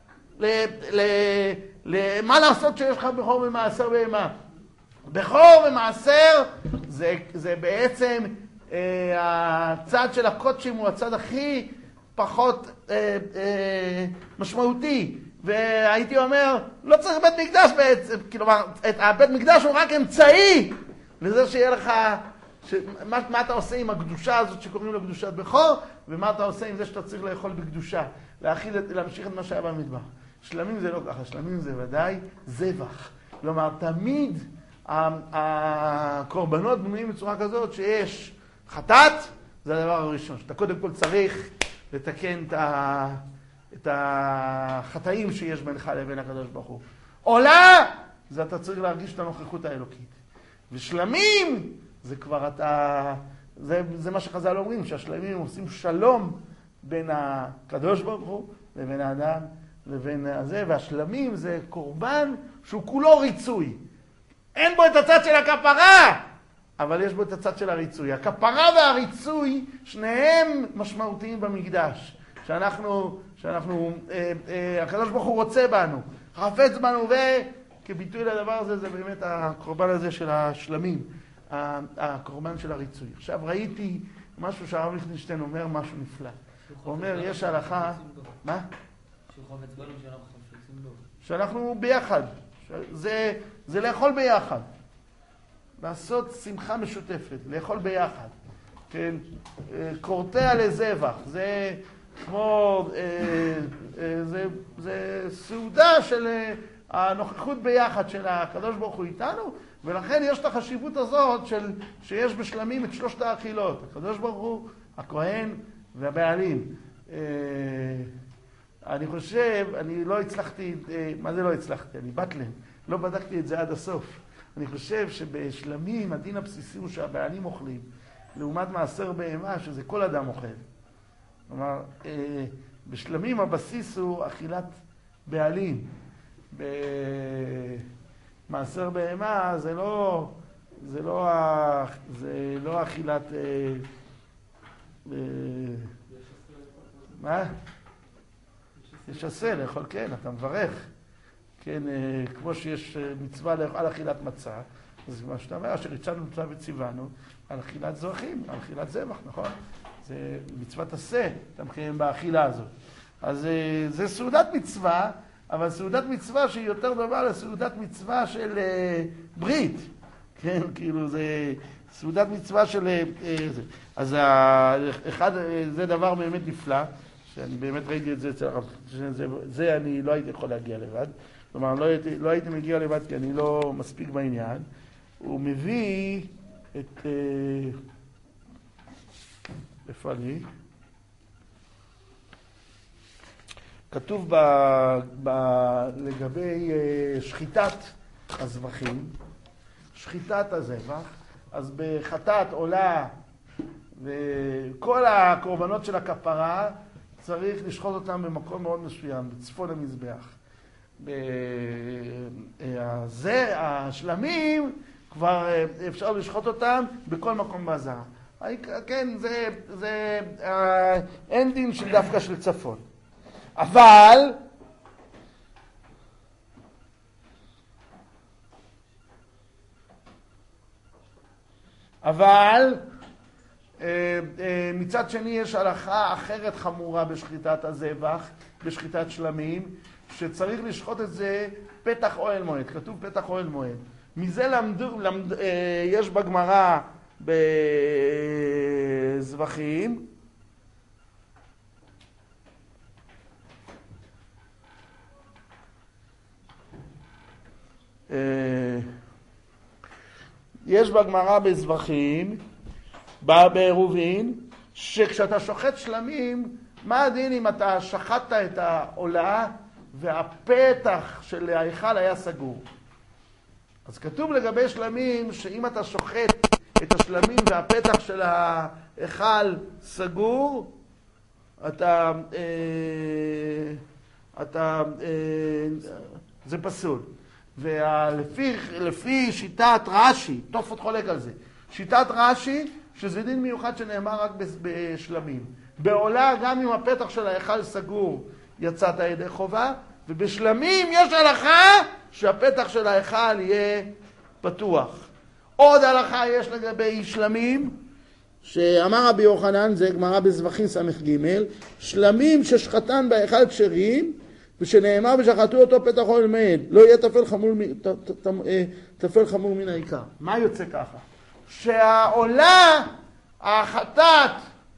מה לעשות שיש לך בכור ומעשר בהמה. בכור ומעשר זה בעצם הצד של הקודשים הוא הצד הכי פחות משמעותי. והייתי אומר, לא צריך בית מקדש בעצם, כלומר, הבית מקדש הוא רק אמצעי לזה שיהיה לך, מה אתה עושה עם הקדושה הזאת שקוראים לה קדושת בכור, ומה אתה עושה עם זה שאתה צריך לאכול בקדושה, להמשיך את מה שהיה במדבר. שלמים זה לא ככה, שלמים זה ודאי זבח. כלומר, תמיד הקורבנות בנויים בצורה כזאת שיש חטאת, זה הדבר הראשון, שאתה קודם כל צריך לתקן את החטאים שיש בינך לבין הקדוש ברוך הוא. עולה, זה אתה צריך להרגיש את הנוכחות האלוקית. ושלמים, זה כבר זה מה שחז"ל אומרים, שהשלמים עושים שלום בין הקדוש ברוך הוא לבין האדם, לבין הזה, והשלמים זה קורבן שהוא כולו ריצוי. אין בו את הצד של הכפרה, אבל יש בו את הצד של הריצוי. הכפרה והריצוי, שניהם משמעותיים במקדש. הקדוש ברוך הוא רוצה בנו, חפץ בנו, וכביטוי לדבר הזה, זה באמת הקורבן הזה של השלמים, הקורבן של הריצוי. עכשיו ראיתי משהו שהרב ליכטנשטיין אומר, משהו נפלא. הוא אומר, יש הלכה... מה? שחפץ בנו שאנחנו חפצים בו. שאנחנו ביחד. זה לאכול ביחד. לעשות שמחה משותפת, לאכול ביחד. כן? קורטע לזבח. זה כמו... זה סעודה של הנוכחות ביחד של הקדוש ברוך הוא איתנו, ולכן יש את החשיבות הזאת שיש בשלמים את שלושת האכילות. הקדוש ברוך הוא, הכהן והבעלים. אני חושב, אני לא הצלחתי, מה זה לא הצלחתי? אני בטלן, לא בדקתי את זה עד הסוף. אני חושב שבשלמים הדין הבסיסי הוא שהבעלים אוכלים, לעומת מעשר בהמה שזה כל אדם אוכל. כלומר, בשלמים הבסיס הוא אכילת בעלים. במעשר בהמה זה לא אכילת... מה? יש עשה לאכול, כן, אתה מברך. כן, כמו שיש מצווה על אכילת מצה, אז מה שאתה אומר, אשר הצענו מצווה וציוונו, על אכילת זרחים, על אכילת זבח, נכון? זה מצוות עשה, אתה מקיים באכילה הזאת. אז זה סעודת מצווה, אבל סעודת מצווה שהיא יותר דומה לסעודת מצווה של ברית. כן, כאילו זה סעודת מצווה של... אז זה דבר באמת נפלא, שאני באמת ראיתי את זה אצל הרב, זה אני לא הייתי יכול להגיע לבד. כלומר, לא הייתי מגיע לבד כי אני לא מספיק בעניין. הוא מביא את... איפה אני? כתוב לגבי שחיטת הזבחים, שחיטת הזבח, אז בחטאת עולה וכל הקורבנות של הכפרה צריך לשחוט אותם במקום מאוד מסוים, בצפון המזבח. השלמים כבר אפשר לשחוט אותם בכל מקום בעזרה. כן, זה אין דין של דווקא של צפון. אבל מצד שני יש הלכה אחרת חמורה בשחיטת הזבח, בשחיטת שלמים, שצריך לשחוט את זה פתח אוהל מועד. כתוב פתח אוהל מועד. מזה יש בגמרא בזבחים, יש בגמרא בזבחים, בעירובין, שכשאתה שוחט שלמים, מה הדין אם אתה שחטת את העולה והפתח של ההיכל היה סגור? אז כתוב לגבי שלמים שאם אתה שוחט את השלמים והפתח של ההיכל סגור, זה פסול. ולפי שיטת רש"י, תוספות חולק על זה, שיטת רש"י, שזה דין מיוחד שנאמר רק בשלמים. בעולה גם אם הפתח של ההיכל סגור יצאת ידי חובה, ובשלמים יש הלכה שהפתח של ההיכל יהיה פתוח. עוד הלכה יש לגבי שלמים, שאמר רבי יוחנן, זה גמרא בזבחים ס"ג, שלמים ששחטן בהיכל כשרים, ושנאמר ושחטו אותו פתח אוהל מועד, לא יהיה תפל חמור מן העיקר. מה יוצא ככה? שהעולה, החטאת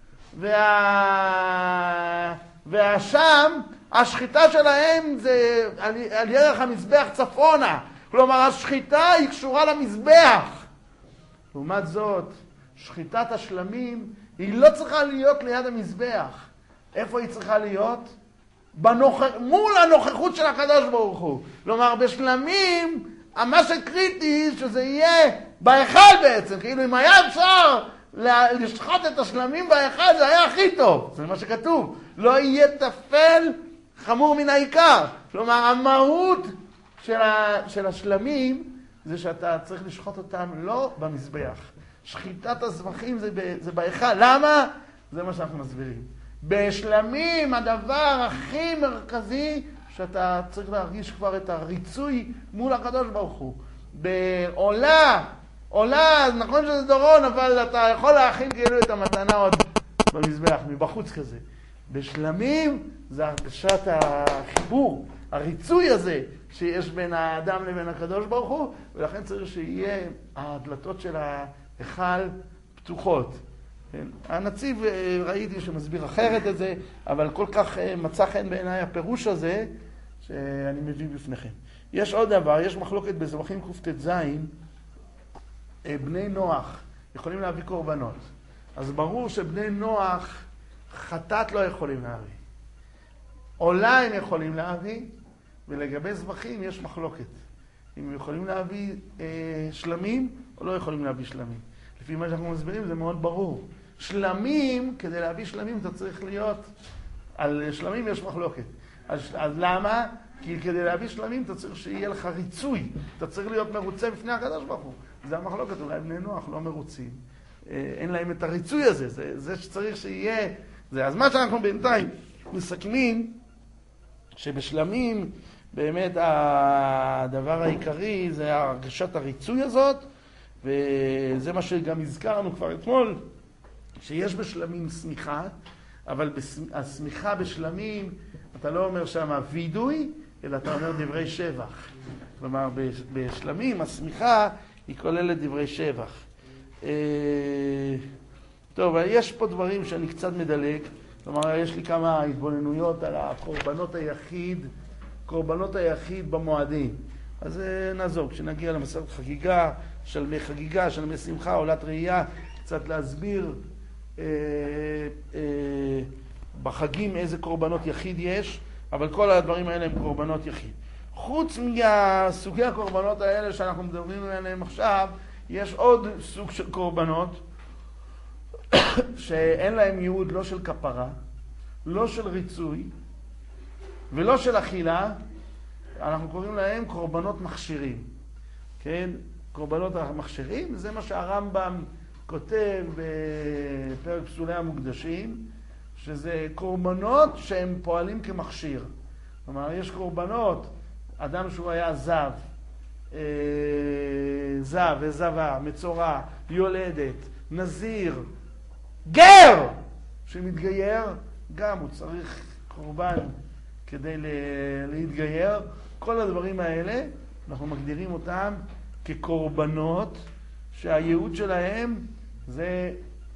והשם, השחיטה שלהם זה על ירך המזבח צפונה. כלומר, השחיטה היא קשורה למזבח. לעומת זאת, שחיטת השלמים היא לא צריכה להיות ליד המזבח. איפה היא צריכה להיות? מול הנוכחות של הקדוש ברוך הוא. כלומר, בשלמים, מה שקריטי שזה יהיה בהיכל בעצם. כאילו, אם היה אפשר לשחוט את השלמים בהיכל, זה היה הכי טוב. זה מה שכתוב. לא יהיה תפל חמור מן העיקר. כלומר, המהות של השלמים זה שאתה צריך לשחוט אותם לא במזבח. שחיטת הזבחים זה בהיכל. למה? זה מה שאנחנו מסבירים. בשלמים הדבר הכי מרכזי שאתה צריך להרגיש כבר את הריצוי מול הקדוש ברוך הוא. עולה, נכון שזה דורון, אבל אתה יכול להכין כאילו את המתנה עוד במזבח, מבחוץ כזה. בשלמים זה הרגשת החיבור, הריצוי הזה שיש בין האדם לבין הקדוש ברוך הוא, ולכן צריך שיהיה הדלתות של ההיכל פתוחות. כן? הנציב ראיתי שמסביר אחרת את זה, אבל כל כך מצא חן בעיניי הפירוש הזה, שאני מביא בפניכם. יש עוד דבר, יש מחלוקת בזבחים קט"ז, בני נוח יכולים להביא קורבנות. אז ברור שבני נוח חטאת לא יכולים להביא. עולה הם יכולים להביא, ולגבי זבחים יש מחלוקת. אם הם יכולים להביא שלמים או לא יכולים להביא שלמים. לפי מה שאנחנו מסבירים זה מאוד ברור. שלמים, כדי להביא שלמים אתה צריך להיות, על שלמים יש מחלוקת. אז למה? כי כדי להביא שלמים אתה צריך שיהיה לך ריצוי. אתה צריך להיות מרוצה בפני הקדוש ברוך הוא. זה המחלוקת, אולי בני נוח לא מרוצים. אין להם את הריצוי הזה, זה שצריך שיהיה. אז מה שאנחנו בינתיים מסכמים, שבשלמים באמת הדבר העיקרי זה הרגשת הריצוי הזאת, וזה מה שגם הזכרנו כבר אתמול, שיש בשלמים סמיכה, אבל הסמיכה בשלמים, אתה לא אומר שם וידוי, אלא אתה אומר דברי שבח. כלומר, בשלמים הסמיכה היא כוללת דברי שבח. טוב, יש פה דברים שאני קצת מדלג. כלומר, יש לי כמה התבוננויות על קורבנות היחיד במועדים. אז נעזור, כשנגיע למסכת חגיגה, שלמי חגיגה, שלמי שמחה, עולת ראייה, קצת להסביר בחגים איזה קורבנות יחיד יש, אבל כל הדברים האלה הם קורבנות יחיד. חוץ מסוגי הקורבנות האלה שאנחנו מדברים עליהם עכשיו, יש עוד סוג של קורבנות שאין להם ייעוד לא של כפרה, לא של ריצוי ולא של אכילה. אנחנו קוראים להם קורבנות מכשירים. כן? קורבנות המכשירים זה מה שהרמב"ם כותב בפרק פסולי המוקדשים, שזה קורבנות שהם פועלים כמכשיר. כלומר, יש קורבנות, אדם שהוא היה זב וזבה, מצורע, יולדת, נזיר, גר שמתגייר, גם הוא צריך קורבן כדי להתגייר. כל הדברים האלה, אנחנו מגדירים אותם כקורבנות שהייעוד שלהם זה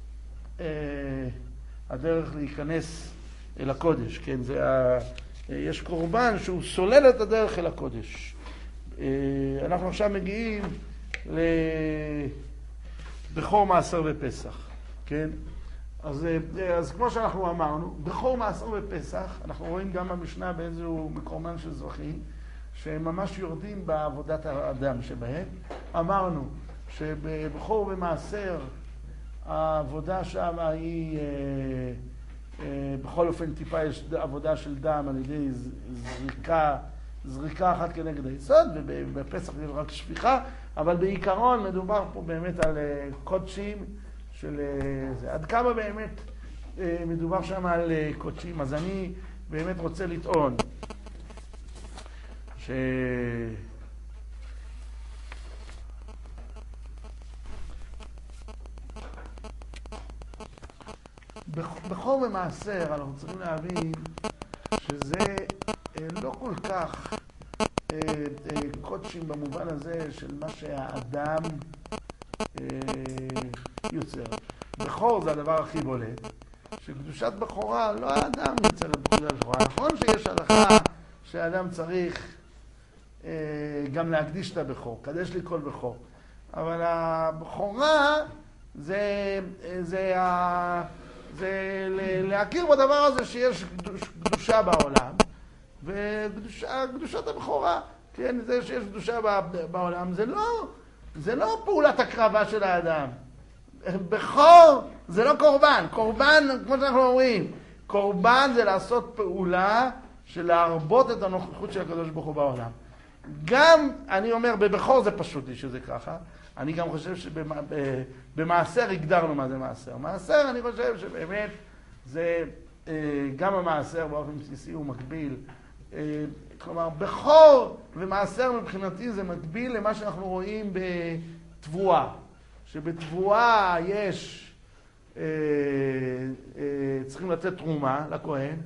הדרך להיכנס אל הקודש. כן, יש קורבן שהוא סולל את הדרך אל הקודש. אנחנו עכשיו מגיעים לבכור מעשר בפסח. כן? אז כמו שאנחנו אמרנו, בכור מעשר בפסח, אנחנו רואים גם במשנה באיזשהו מקורמן של זבחים, שהם ממש יורדים בעבודת האדם שבהם. אמרנו שבכור ומעשר, העבודה שם היא, בכל אופן טיפה יש עבודה של דם על ידי זריקה אחת כנגד היסוד, ובפסח זה רק שפיכה, אבל בעיקרון מדובר פה באמת על קודשים של זה. עד כמה באמת מדובר שם על קודשים? אז אני באמת רוצה לטעון בכור ומעשר אנחנו צריכים להבין שזה לא כל כך קודשים במובן הזה של מה שהאדם יוצר. בכור זה הדבר הכי בולט, שקדושת בכורה לא האדם יוצר את קדושת בכורה. נכון שיש הלכה שהאדם צריך גם להקדיש את הבכור, קדש לי כל בכור, אבל הבכורה זה להכיר בדבר הזה שיש קדושה בעולם, וקדושת הבכורה, כן, זה שיש קדושה בעולם, זה לא פעולת הקרבה של האדם. בכור זה לא קורבן. קורבן, כמו שאנחנו אומרים, קורבן זה לעשות פעולה של להרבות את הנוכחות של הקדוש ברוך הוא בעולם. גם, אני אומר, בבכור זה פשוט לי שזה ככה. אני גם חושב שבמעשר הגדרנו מה זה מעשר. מעשר, אני חושב שבאמת זה, גם המעשר באופן בסיסי הוא מקביל. כלומר, בכור ומעשר מבחינתי זה מקביל למה שאנחנו רואים בתבואה. שבתבואה יש, צריכים לתת תרומה לכהן,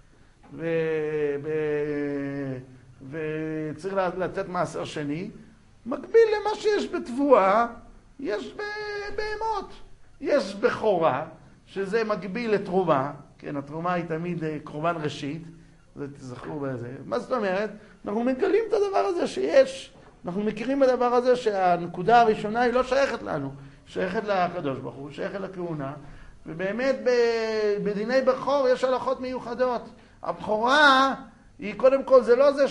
וצריך לתת מעשר שני. מקביל למה שיש בתבואה, יש בהמות. יש בכורה, שזה מקביל לתרומה. כן, התרומה היא תמיד קורבן ראשית. זה תזכרו בזה. מה זאת אומרת? אנחנו מגלים את הדבר הזה שיש. אנחנו מכירים בדבר הזה שהנקודה הראשונה היא לא שייכת לנו. שייכת לקדוש ברוך הוא, שייכת לכהונה. ובאמת בדיני בכור יש הלכות מיוחדות. הבכורה היא קודם כל, זה לא זה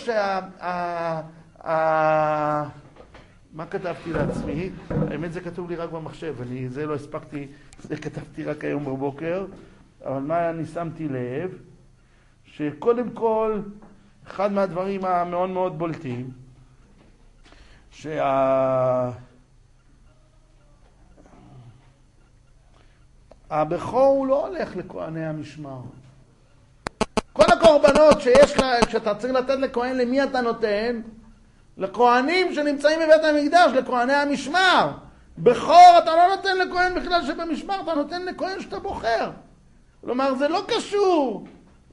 מה כתבתי לעצמי? האמת זה כתוב לי רק במחשב, זה לא הספקתי, זה כתבתי רק היום בבוקר, אבל מה אני שמתי לב? שקודם כל, אחד מהדברים המאוד מאוד בולטים, הבכור הוא לא הולך לכהני המשמר. כל הקורבנות שיש לה, כשאתה צריך לתת לכהן, למי אתה נותן? לכהנים שנמצאים בבית המקדש, לכהני המשמר. בכור אתה לא נותן לכהן בכלל שבמשמר, אתה נותן לכהן שאתה בוחר. כלומר, זה לא קשור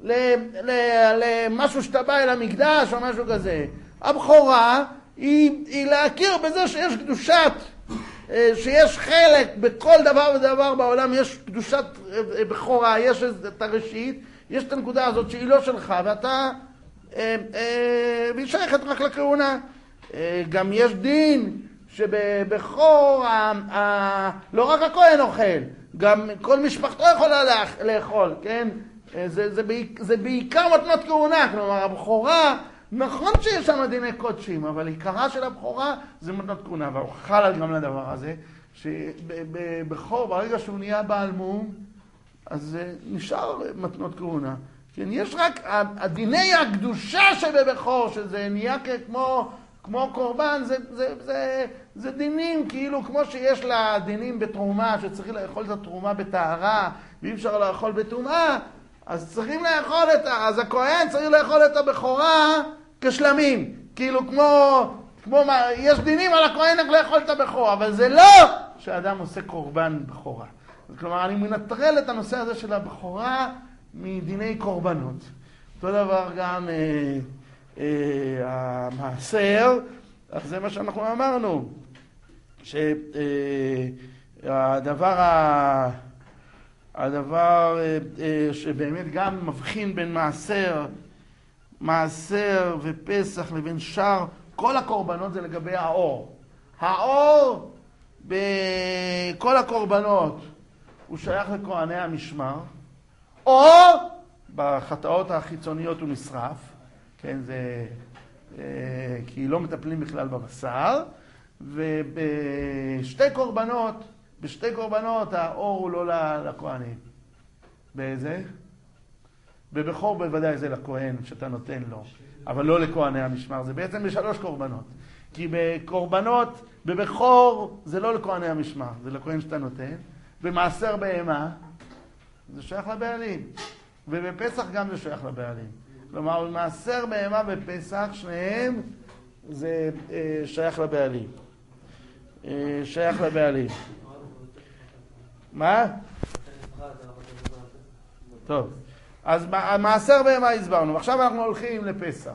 למשהו שאתה בא אל המקדש או משהו כזה. הבכורה היא להכיר בזה שיש קדושת, שיש חלק בכל דבר ודבר בעולם, יש קדושת בכורה, יש את הראשית, יש את הנקודה הזאת שהיא לא שלך, ואתה, והיא שייכת רק לכהונה. גם יש דין שבבכור, לא רק הכהן אוכל, גם כל משפחתו יכולה לאכול, כן? זה בעיקר מתנות כהונה, כלומר הבכורה, נכון שיש שם דיני קודשים, אבל עיקרה של הבכורה זה מתנות כהונה, והוא חל גם לדבר הזה, שבבכור, ברגע שהוא נהיה בעל מום, אז נשאר מתנות כהונה. כן, יש רק הדיני הקדושה שבבכור, שזה נהיה כמו קורבן, זה דינים, כאילו כמו שיש לה דינים בתרומה, שצריכים לאכול את התרומה בטהרה, ואי אפשר לאכול בטומאה, אז צריכים לאכול אז הכהן צריך לאכול את הבכורה כשלמים. כאילו יש דינים על הכהן איך לאכול את הבכורה, אבל זה לא שאדם עושה קורבן בכורה. כלומר, אני מנטרל את הנושא הזה של הבכורה מדיני קורבנות. אותו דבר גם המעשר, אז זה מה שאנחנו אמרנו, הדבר שבאמת גם מבחין בין מעשר ופסח לבין שאר כל הקורבנות זה לגבי האור. האור בכל הקורבנות הוא שייך לכהני המשמר, או בחטאות החיצוניות הוא נשרף, כן, זה כי לא מטפלים בכלל בבשר, ובשתי קורבנות האור הוא לא לכהנים. באיזה? בבכור בוודאי זה לכהן שאתה נותן לו, אבל לא לכהני המשמר, זה בעצם בשלוש קורבנות. כי בבכור זה לא לכהני המשמר, זה לכהן שאתה נותן, במעשר בהמה זה שייך לבעלים, ובפסח גם זה שייך לבעלים. כלומר, במעשר בהמה בפסח, שניהם זה שייך לבעלים. שייך לבעלים. מה? טוב. אז מעשר בהמה הסברנו, ועכשיו אנחנו הולכים לפסח.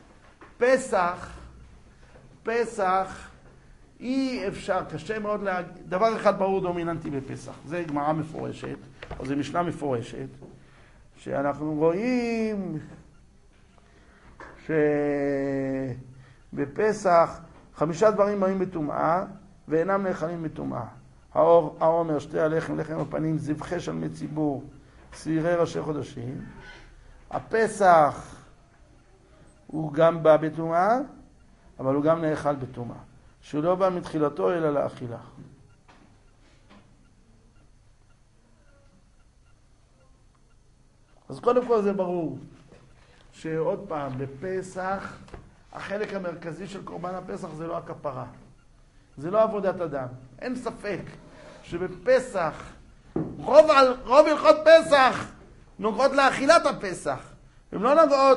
פסח, אי אפשר, קשה מאוד להגיד, דבר אחד ברור דומיננטי בפסח, זה גמרא מפורשת, או זה משנה מפורשת, שאנחנו רואים שבפסח 5 דברים באים בטומאה, ואינם נאכלים בטומאה. העומר, שתי הלחם, לחם הפנים, זבחי שלמי ציבור, שעירי ראשי חודשים. הפסח הוא גם בא בטומאה, אבל הוא גם נאכל בטומאה. שהוא לא בא מתחילתו אלא לאכילה. אז קודם כל זה ברור שעוד פעם, בפסח החלק המרכזי של קורבן הפסח זה לא הכפרה. זה לא עבודת אדם. אין ספק שבפסח, רוב הלכות פסח נוגעות לאכילת הפסח. הן לא נוגעות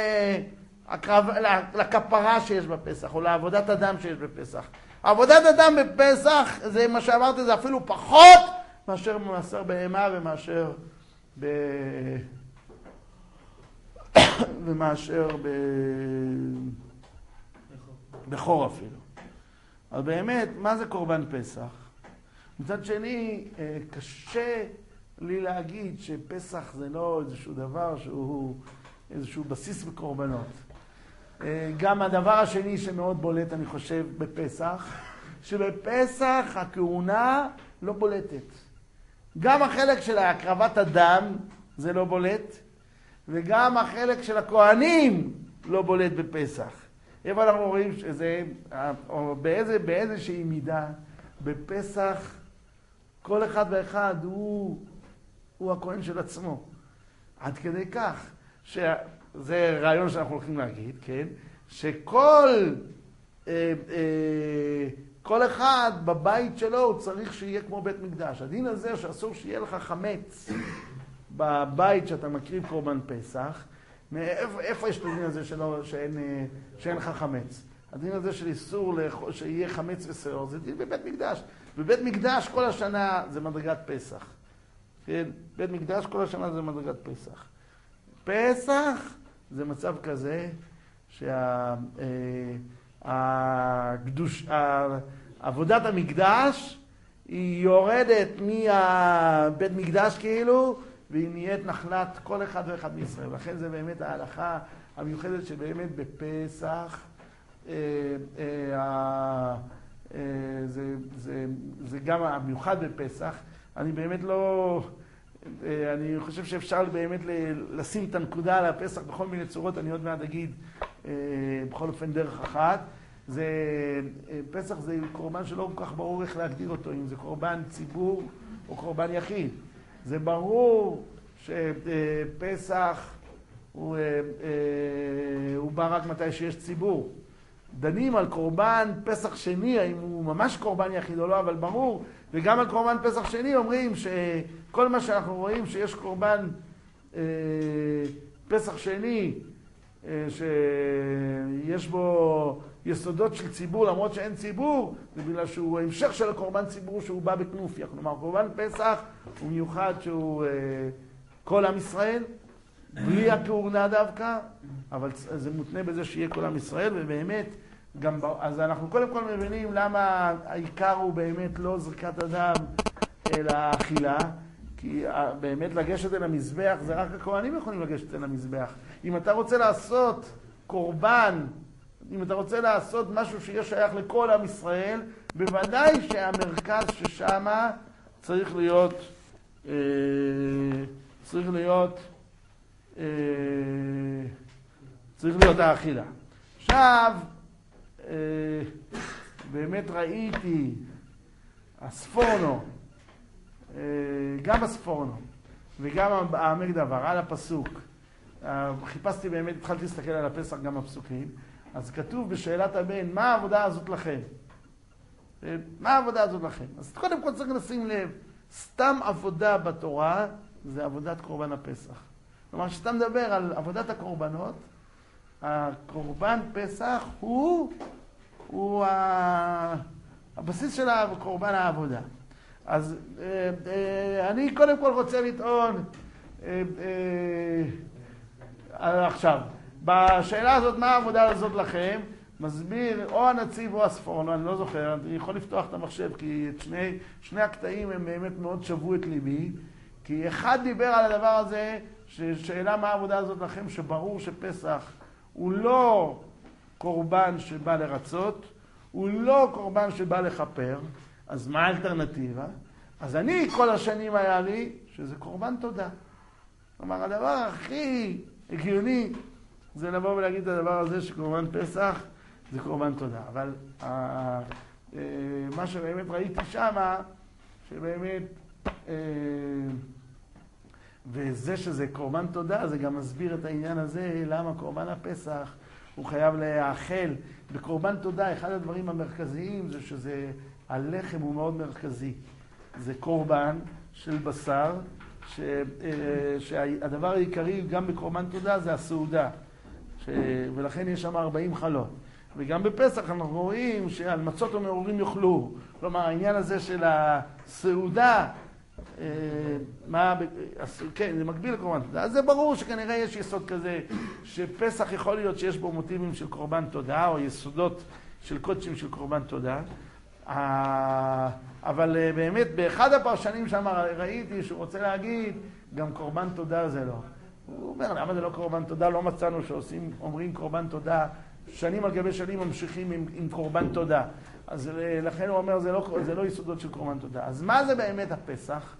לכפרה שיש בפסח, או לעבודת אדם שיש בפסח. עבודת אדם בפסח, זה מה שאמרתי, זה אפילו פחות מאשר מעשר בהמה ומאשר בחור אפילו. אבל באמת, מה זה קורבן פסח? מצד שני, קשה לי להגיד שפסח זה לא איזשהו דבר שהוא איזשהו בסיס בקורבנות. גם הדבר השני שמאוד בולט, אני חושב, בפסח, שבפסח הכהונה לא בולטת. גם החלק של הקרבת הדם זה לא בולט, וגם החלק של הכהנים לא בולט בפסח. איפה אנחנו רואים שזה, או באיזושהי מידה, בפסח כל אחד ואחד הוא הכהן של עצמו. עד כדי כך, שזה רעיון שאנחנו הולכים להגיד, כן? שכל כל אחד בבית שלו הוא צריך שיהיה כמו בית מקדש. הדין הזה שאסור שיהיה לך חמץ בבית שאתה מקריב קורבן פסח, איפה יש את הדין הזה שאין לך חמץ? הדין הזה של איסור שיהיה חמץ ושעור, זה דין בבית מקדש. בבית מקדש כל השנה זה מדרגת פסח. כן? בית מקדש כל השנה זה מדרגת פסח. פסח זה מצב כזה עבודת המקדש היא יורדת מבית מקדש כאילו, והיא נהיית נחלת כל אחד ואחד מישראל. לכן זה באמת ההלכה המיוחדת שבאמת בפסח זה גם המיוחד בפסח. אני באמת לא... אני חושב שאפשר באמת לשים את הנקודה על הפסח בכל מיני צורות, אני עוד מעט אגיד בכל אופן דרך אחת. פסח זה קורבן שלא כל כך ברור איך להגדיר אותו, אם זה קורבן ציבור או קורבן יחיד. זה ברור שפסח הוא בא רק מתי שיש ציבור. דנים על קורבן פסח שני, האם הוא ממש קורבן יחיד או לא, אבל ברור. וגם על קורבן פסח שני אומרים שכל מה שאנחנו רואים שיש קורבן פסח שני, שיש בו יסודות של ציבור, למרות שאין ציבור, זה בגלל שהוא המשך של הקורבן ציבור שהוא בא בכנופיה. כלומר, קורבן פסח הוא מיוחד שהוא כל עם ישראל, בלי הכהונה דווקא, אבל זה מותנה בזה שיהיה כל עם ישראל, ובאמת, אז אנחנו קודם כל מבינים למה העיקר הוא באמת לא זריקת הדם אלא האכילה, כי באמת לגשת אל המזבח, זה רק הכהנים יכולים לגשת אל המזבח. אם אתה רוצה לעשות קורבן, אם אתה רוצה לעשות משהו שיהיה שייך לכל עם ישראל, בוודאי שהמרכז ששמה צריך להיות האכילה. עכשיו, באמת ראיתי הספורנו, גם הספורנו וגם העמק דבר על הפסוק. חיפשתי באמת, התחלתי להסתכל על הפסח גם הפסוקים, אז כתוב בשאלת הבן, מה העבודה הזאת לכם? מה העבודה הזאת לכם? אז קודם כל צריך לשים לב, סתם עבודה בתורה זה עבודת קורבן הפסח. כלומר, כשאתה מדבר על עבודת הקורבנות, הקורבן פסח הוא הבסיס של קורבן העבודה. אז אני קודם כל רוצה לטעון עכשיו, בשאלה הזאת, מה העבודה הזאת לכם? מסביר או הנציב או הספורנו, אני לא זוכר, אני יכול לפתוח את המחשב, כי את שני הקטעים הם באמת מאוד שבו את ליבי, כי אחד דיבר על הדבר הזה, ששאלה מה העבודה הזאת לכם, שברור שפסח הוא לא קורבן שבא לרצות, הוא לא קורבן שבא לחפר, אז מה האלטרנטיבה? אז אני כל השנים היה לי שזה קורבן תודה. כלומר, הדבר הכי הגיוני זה לבוא ולהגיד את הדבר הזה שקורבן פסח זה קורבן תודה. אבל מה שבאמת ראיתי שמה, שבאמת, וזה שזה קורבן תודה, זה גם מסביר את העניין הזה, למה קורבן הפסח הוא חייב להאכל. בקורבן תודה, אחד הדברים המרכזיים זה שזה, הלחם הוא מאוד מרכזי. זה קורבן של בשר, שהדבר העיקרי גם בקורבן תודה זה הסעודה. ולכן יש שם 40 חלות. וגם בפסח אנחנו רואים שעל מצות ומעורים יאכלו. כלומר, העניין הזה של הסעודה, כן, זה מקביל לקורבן תודה. אז זה ברור שכנראה יש יסוד כזה, שפסח יכול להיות שיש בו מוטיבים של קורבן תודה, או יסודות של קודשים של קורבן תודה. אבל באמת, באחד הפרשנים שם ראיתי שהוא רוצה להגיד, גם קורבן תודה זה לא. הוא אומר, למה זה לא קורבן תודה? לא מצאנו שאומרים קורבן תודה, שנים על גבי שנים ממשיכים עם קורבן תודה. אז לכן הוא אומר, זה לא יסודות של קורבן תודה. אז מה זה באמת הפסח?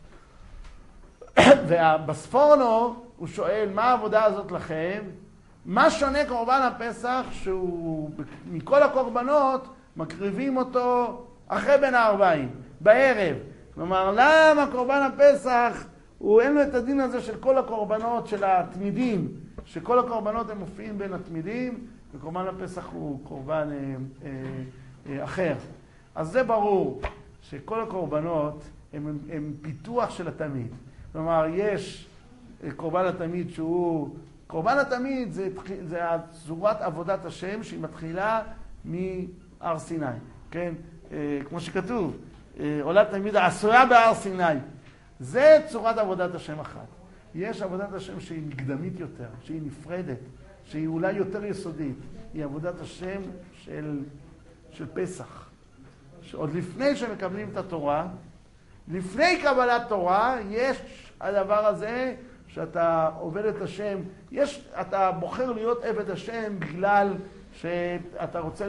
ובספורנו הוא שואל, מה העבודה הזאת לכם? מה שונה קורבן הפסח שהוא מכל הקורבנות מקריבים אותו אחרי בין ה-40, בערב. כלומר, למה קורבן הפסח אין לו את הדין הזה של כל הקורבנות של התמידים, שכל הקורבנות הם מופיעים בין התמידים, וקורבן הפסח הוא קורבן אחר. אז זה ברור שכל הקורבנות הם פיתוח של התמיד. כלומר, יש קורבן התמיד שהוא... קורבן התמיד זה צורת עבודת השם שהיא מתחילה מהר סיני. כן? כמו שכתוב, עולת תמיד העשויה בהר סיני. זה צורת עבודת השם אחת. יש עבודת השם שהיא מקדמית יותר, שהיא נפרדת, שהיא אולי יותר יסודית. היא עבודת השם של פסח. שעוד לפני שמקבלים את התורה, לפני קבלת תורה, יש הדבר הזה שאתה עובד את השם, אתה בוחר להיות עבד השם בגלל שאתה רוצה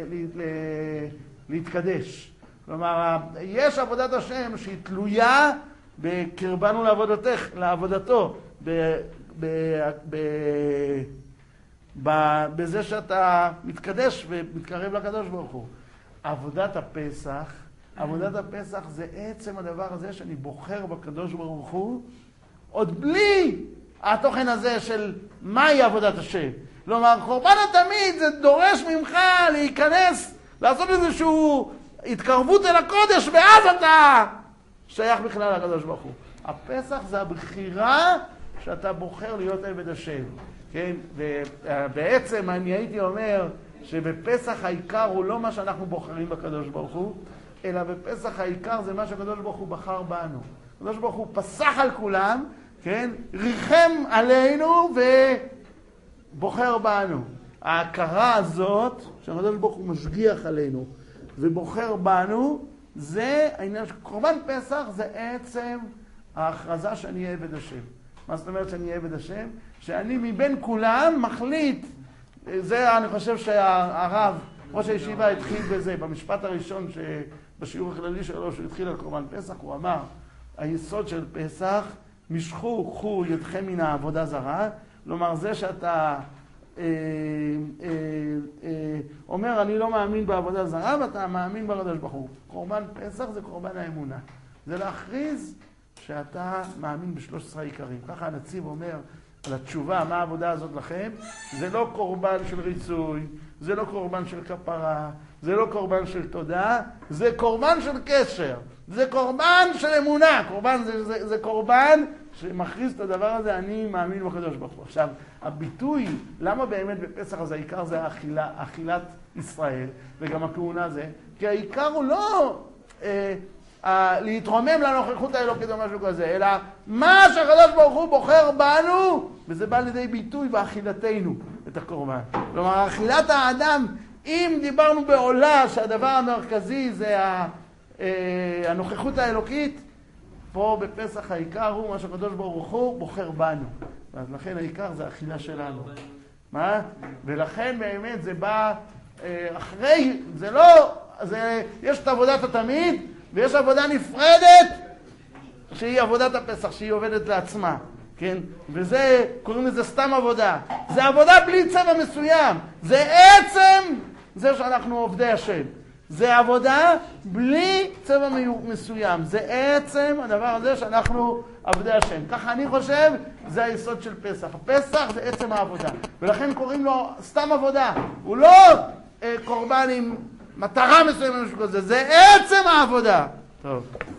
להתקדש. כלומר, יש עבודת השם שהיא תלויה בקרבנו לעבודתו, בזה שאתה מתקדש ומתקרב לקדוש ברוך הוא. עבודת הפסח זה עצם הדבר הזה שאני בוחר בקדוש ברוך הוא, עוד בלי התוכן הזה של מהי עבודת השם. כלומר, קורבן התמיד זה דורש ממך להיכנס, לעשות איזושהי התקרבות אל הקודש, ואז אתה שייך בכלל לקדוש ברוך הוא. הפסח זה הבחירה שאתה בוחר להיות עבד השם. כן? ובעצם אני הייתי אומר שבפסח העיקר הוא לא מה שאנחנו בוחרים בקדוש ברוך הוא, אלא בפסח העיקר זה מה שהקדוש ברוך הוא בחר בנו. הקדוש ברוך הוא פסח על כולם, כן? ריחם עלינו ובוחר בנו. ההכרה הזאת שהקדוש ברוך הוא משגיח עלינו ובוחר בנו, זה העניין שקורבן פסח זה עצם ההכרזה שאני אהיה עבד השם. מה זאת אומרת שאני אהיה עבד השם? שאני מבין כולם מחליט. זה אני חושב שהרב, ראש הישיבה התחיל בזה, במשפט הראשון בשיעור הכללי שלו, שהוא התחיל על קורבן פסח, הוא אמר, היסוד של פסח, משכו, קחו ידכם מן העבודה זרה, כלומר זה שאתה אומר אני לא מאמין בעבודה זרה ואתה מאמין בקדוש ברוך הוא. קורבן פסח זה קורבן האמונה. זה להכריז שאתה מאמין ב13 העיקרים. ככה הנציב אומר על התשובה, מה העבודה הזאת לכם? זה לא קורבן של ריצוי, זה לא קורבן של כפרה, זה לא קורבן של תודה, זה קורבן של קשר, זה קורבן של אמונה. קורבן זה קורבן שמכריז את הדבר הזה, אני מאמין בקדוש ברוך הוא. עכשיו, הביטוי, למה באמת בפסח הזה העיקר זה אכילת ישראל, וגם הכהונה זה, כי העיקר הוא לא להתרומם לנוכחות האלוקית או משהו כזה, אלא מה שהקדוש ברוך הוא בוחר בנו, וזה בא לידי ביטוי באכילתנו את הקורבן. כלומר, אכילת האדם, אם דיברנו בעולה שהדבר המרכזי זה הנוכחות האלוקית, פה בפסח העיקר הוא מה שהקדוש ברוך הוא בוחר בנו. אז לכן העיקר זה האכילה שלנו. מה? ולכן באמת זה בא אחרי, זה לא, יש את עבודת התמיד, ויש עבודה נפרדת שהיא עבודת הפסח, שהיא עובדת לעצמה. כן? וזה, קוראים לזה סתם עבודה. זה עבודה בלי צבע מסוים. זה עצם זה שאנחנו עובדי השם. זה עבודה בלי צבע מסוים. זה עצם הדבר הזה שאנחנו עבדי השם. ככה אני חושב, זה היסוד של פסח. פסח זה עצם העבודה. ולכן קוראים לו סתם עבודה. הוא לא קורבן עם מטרה מסוימת, זה עצם העבודה. טוב.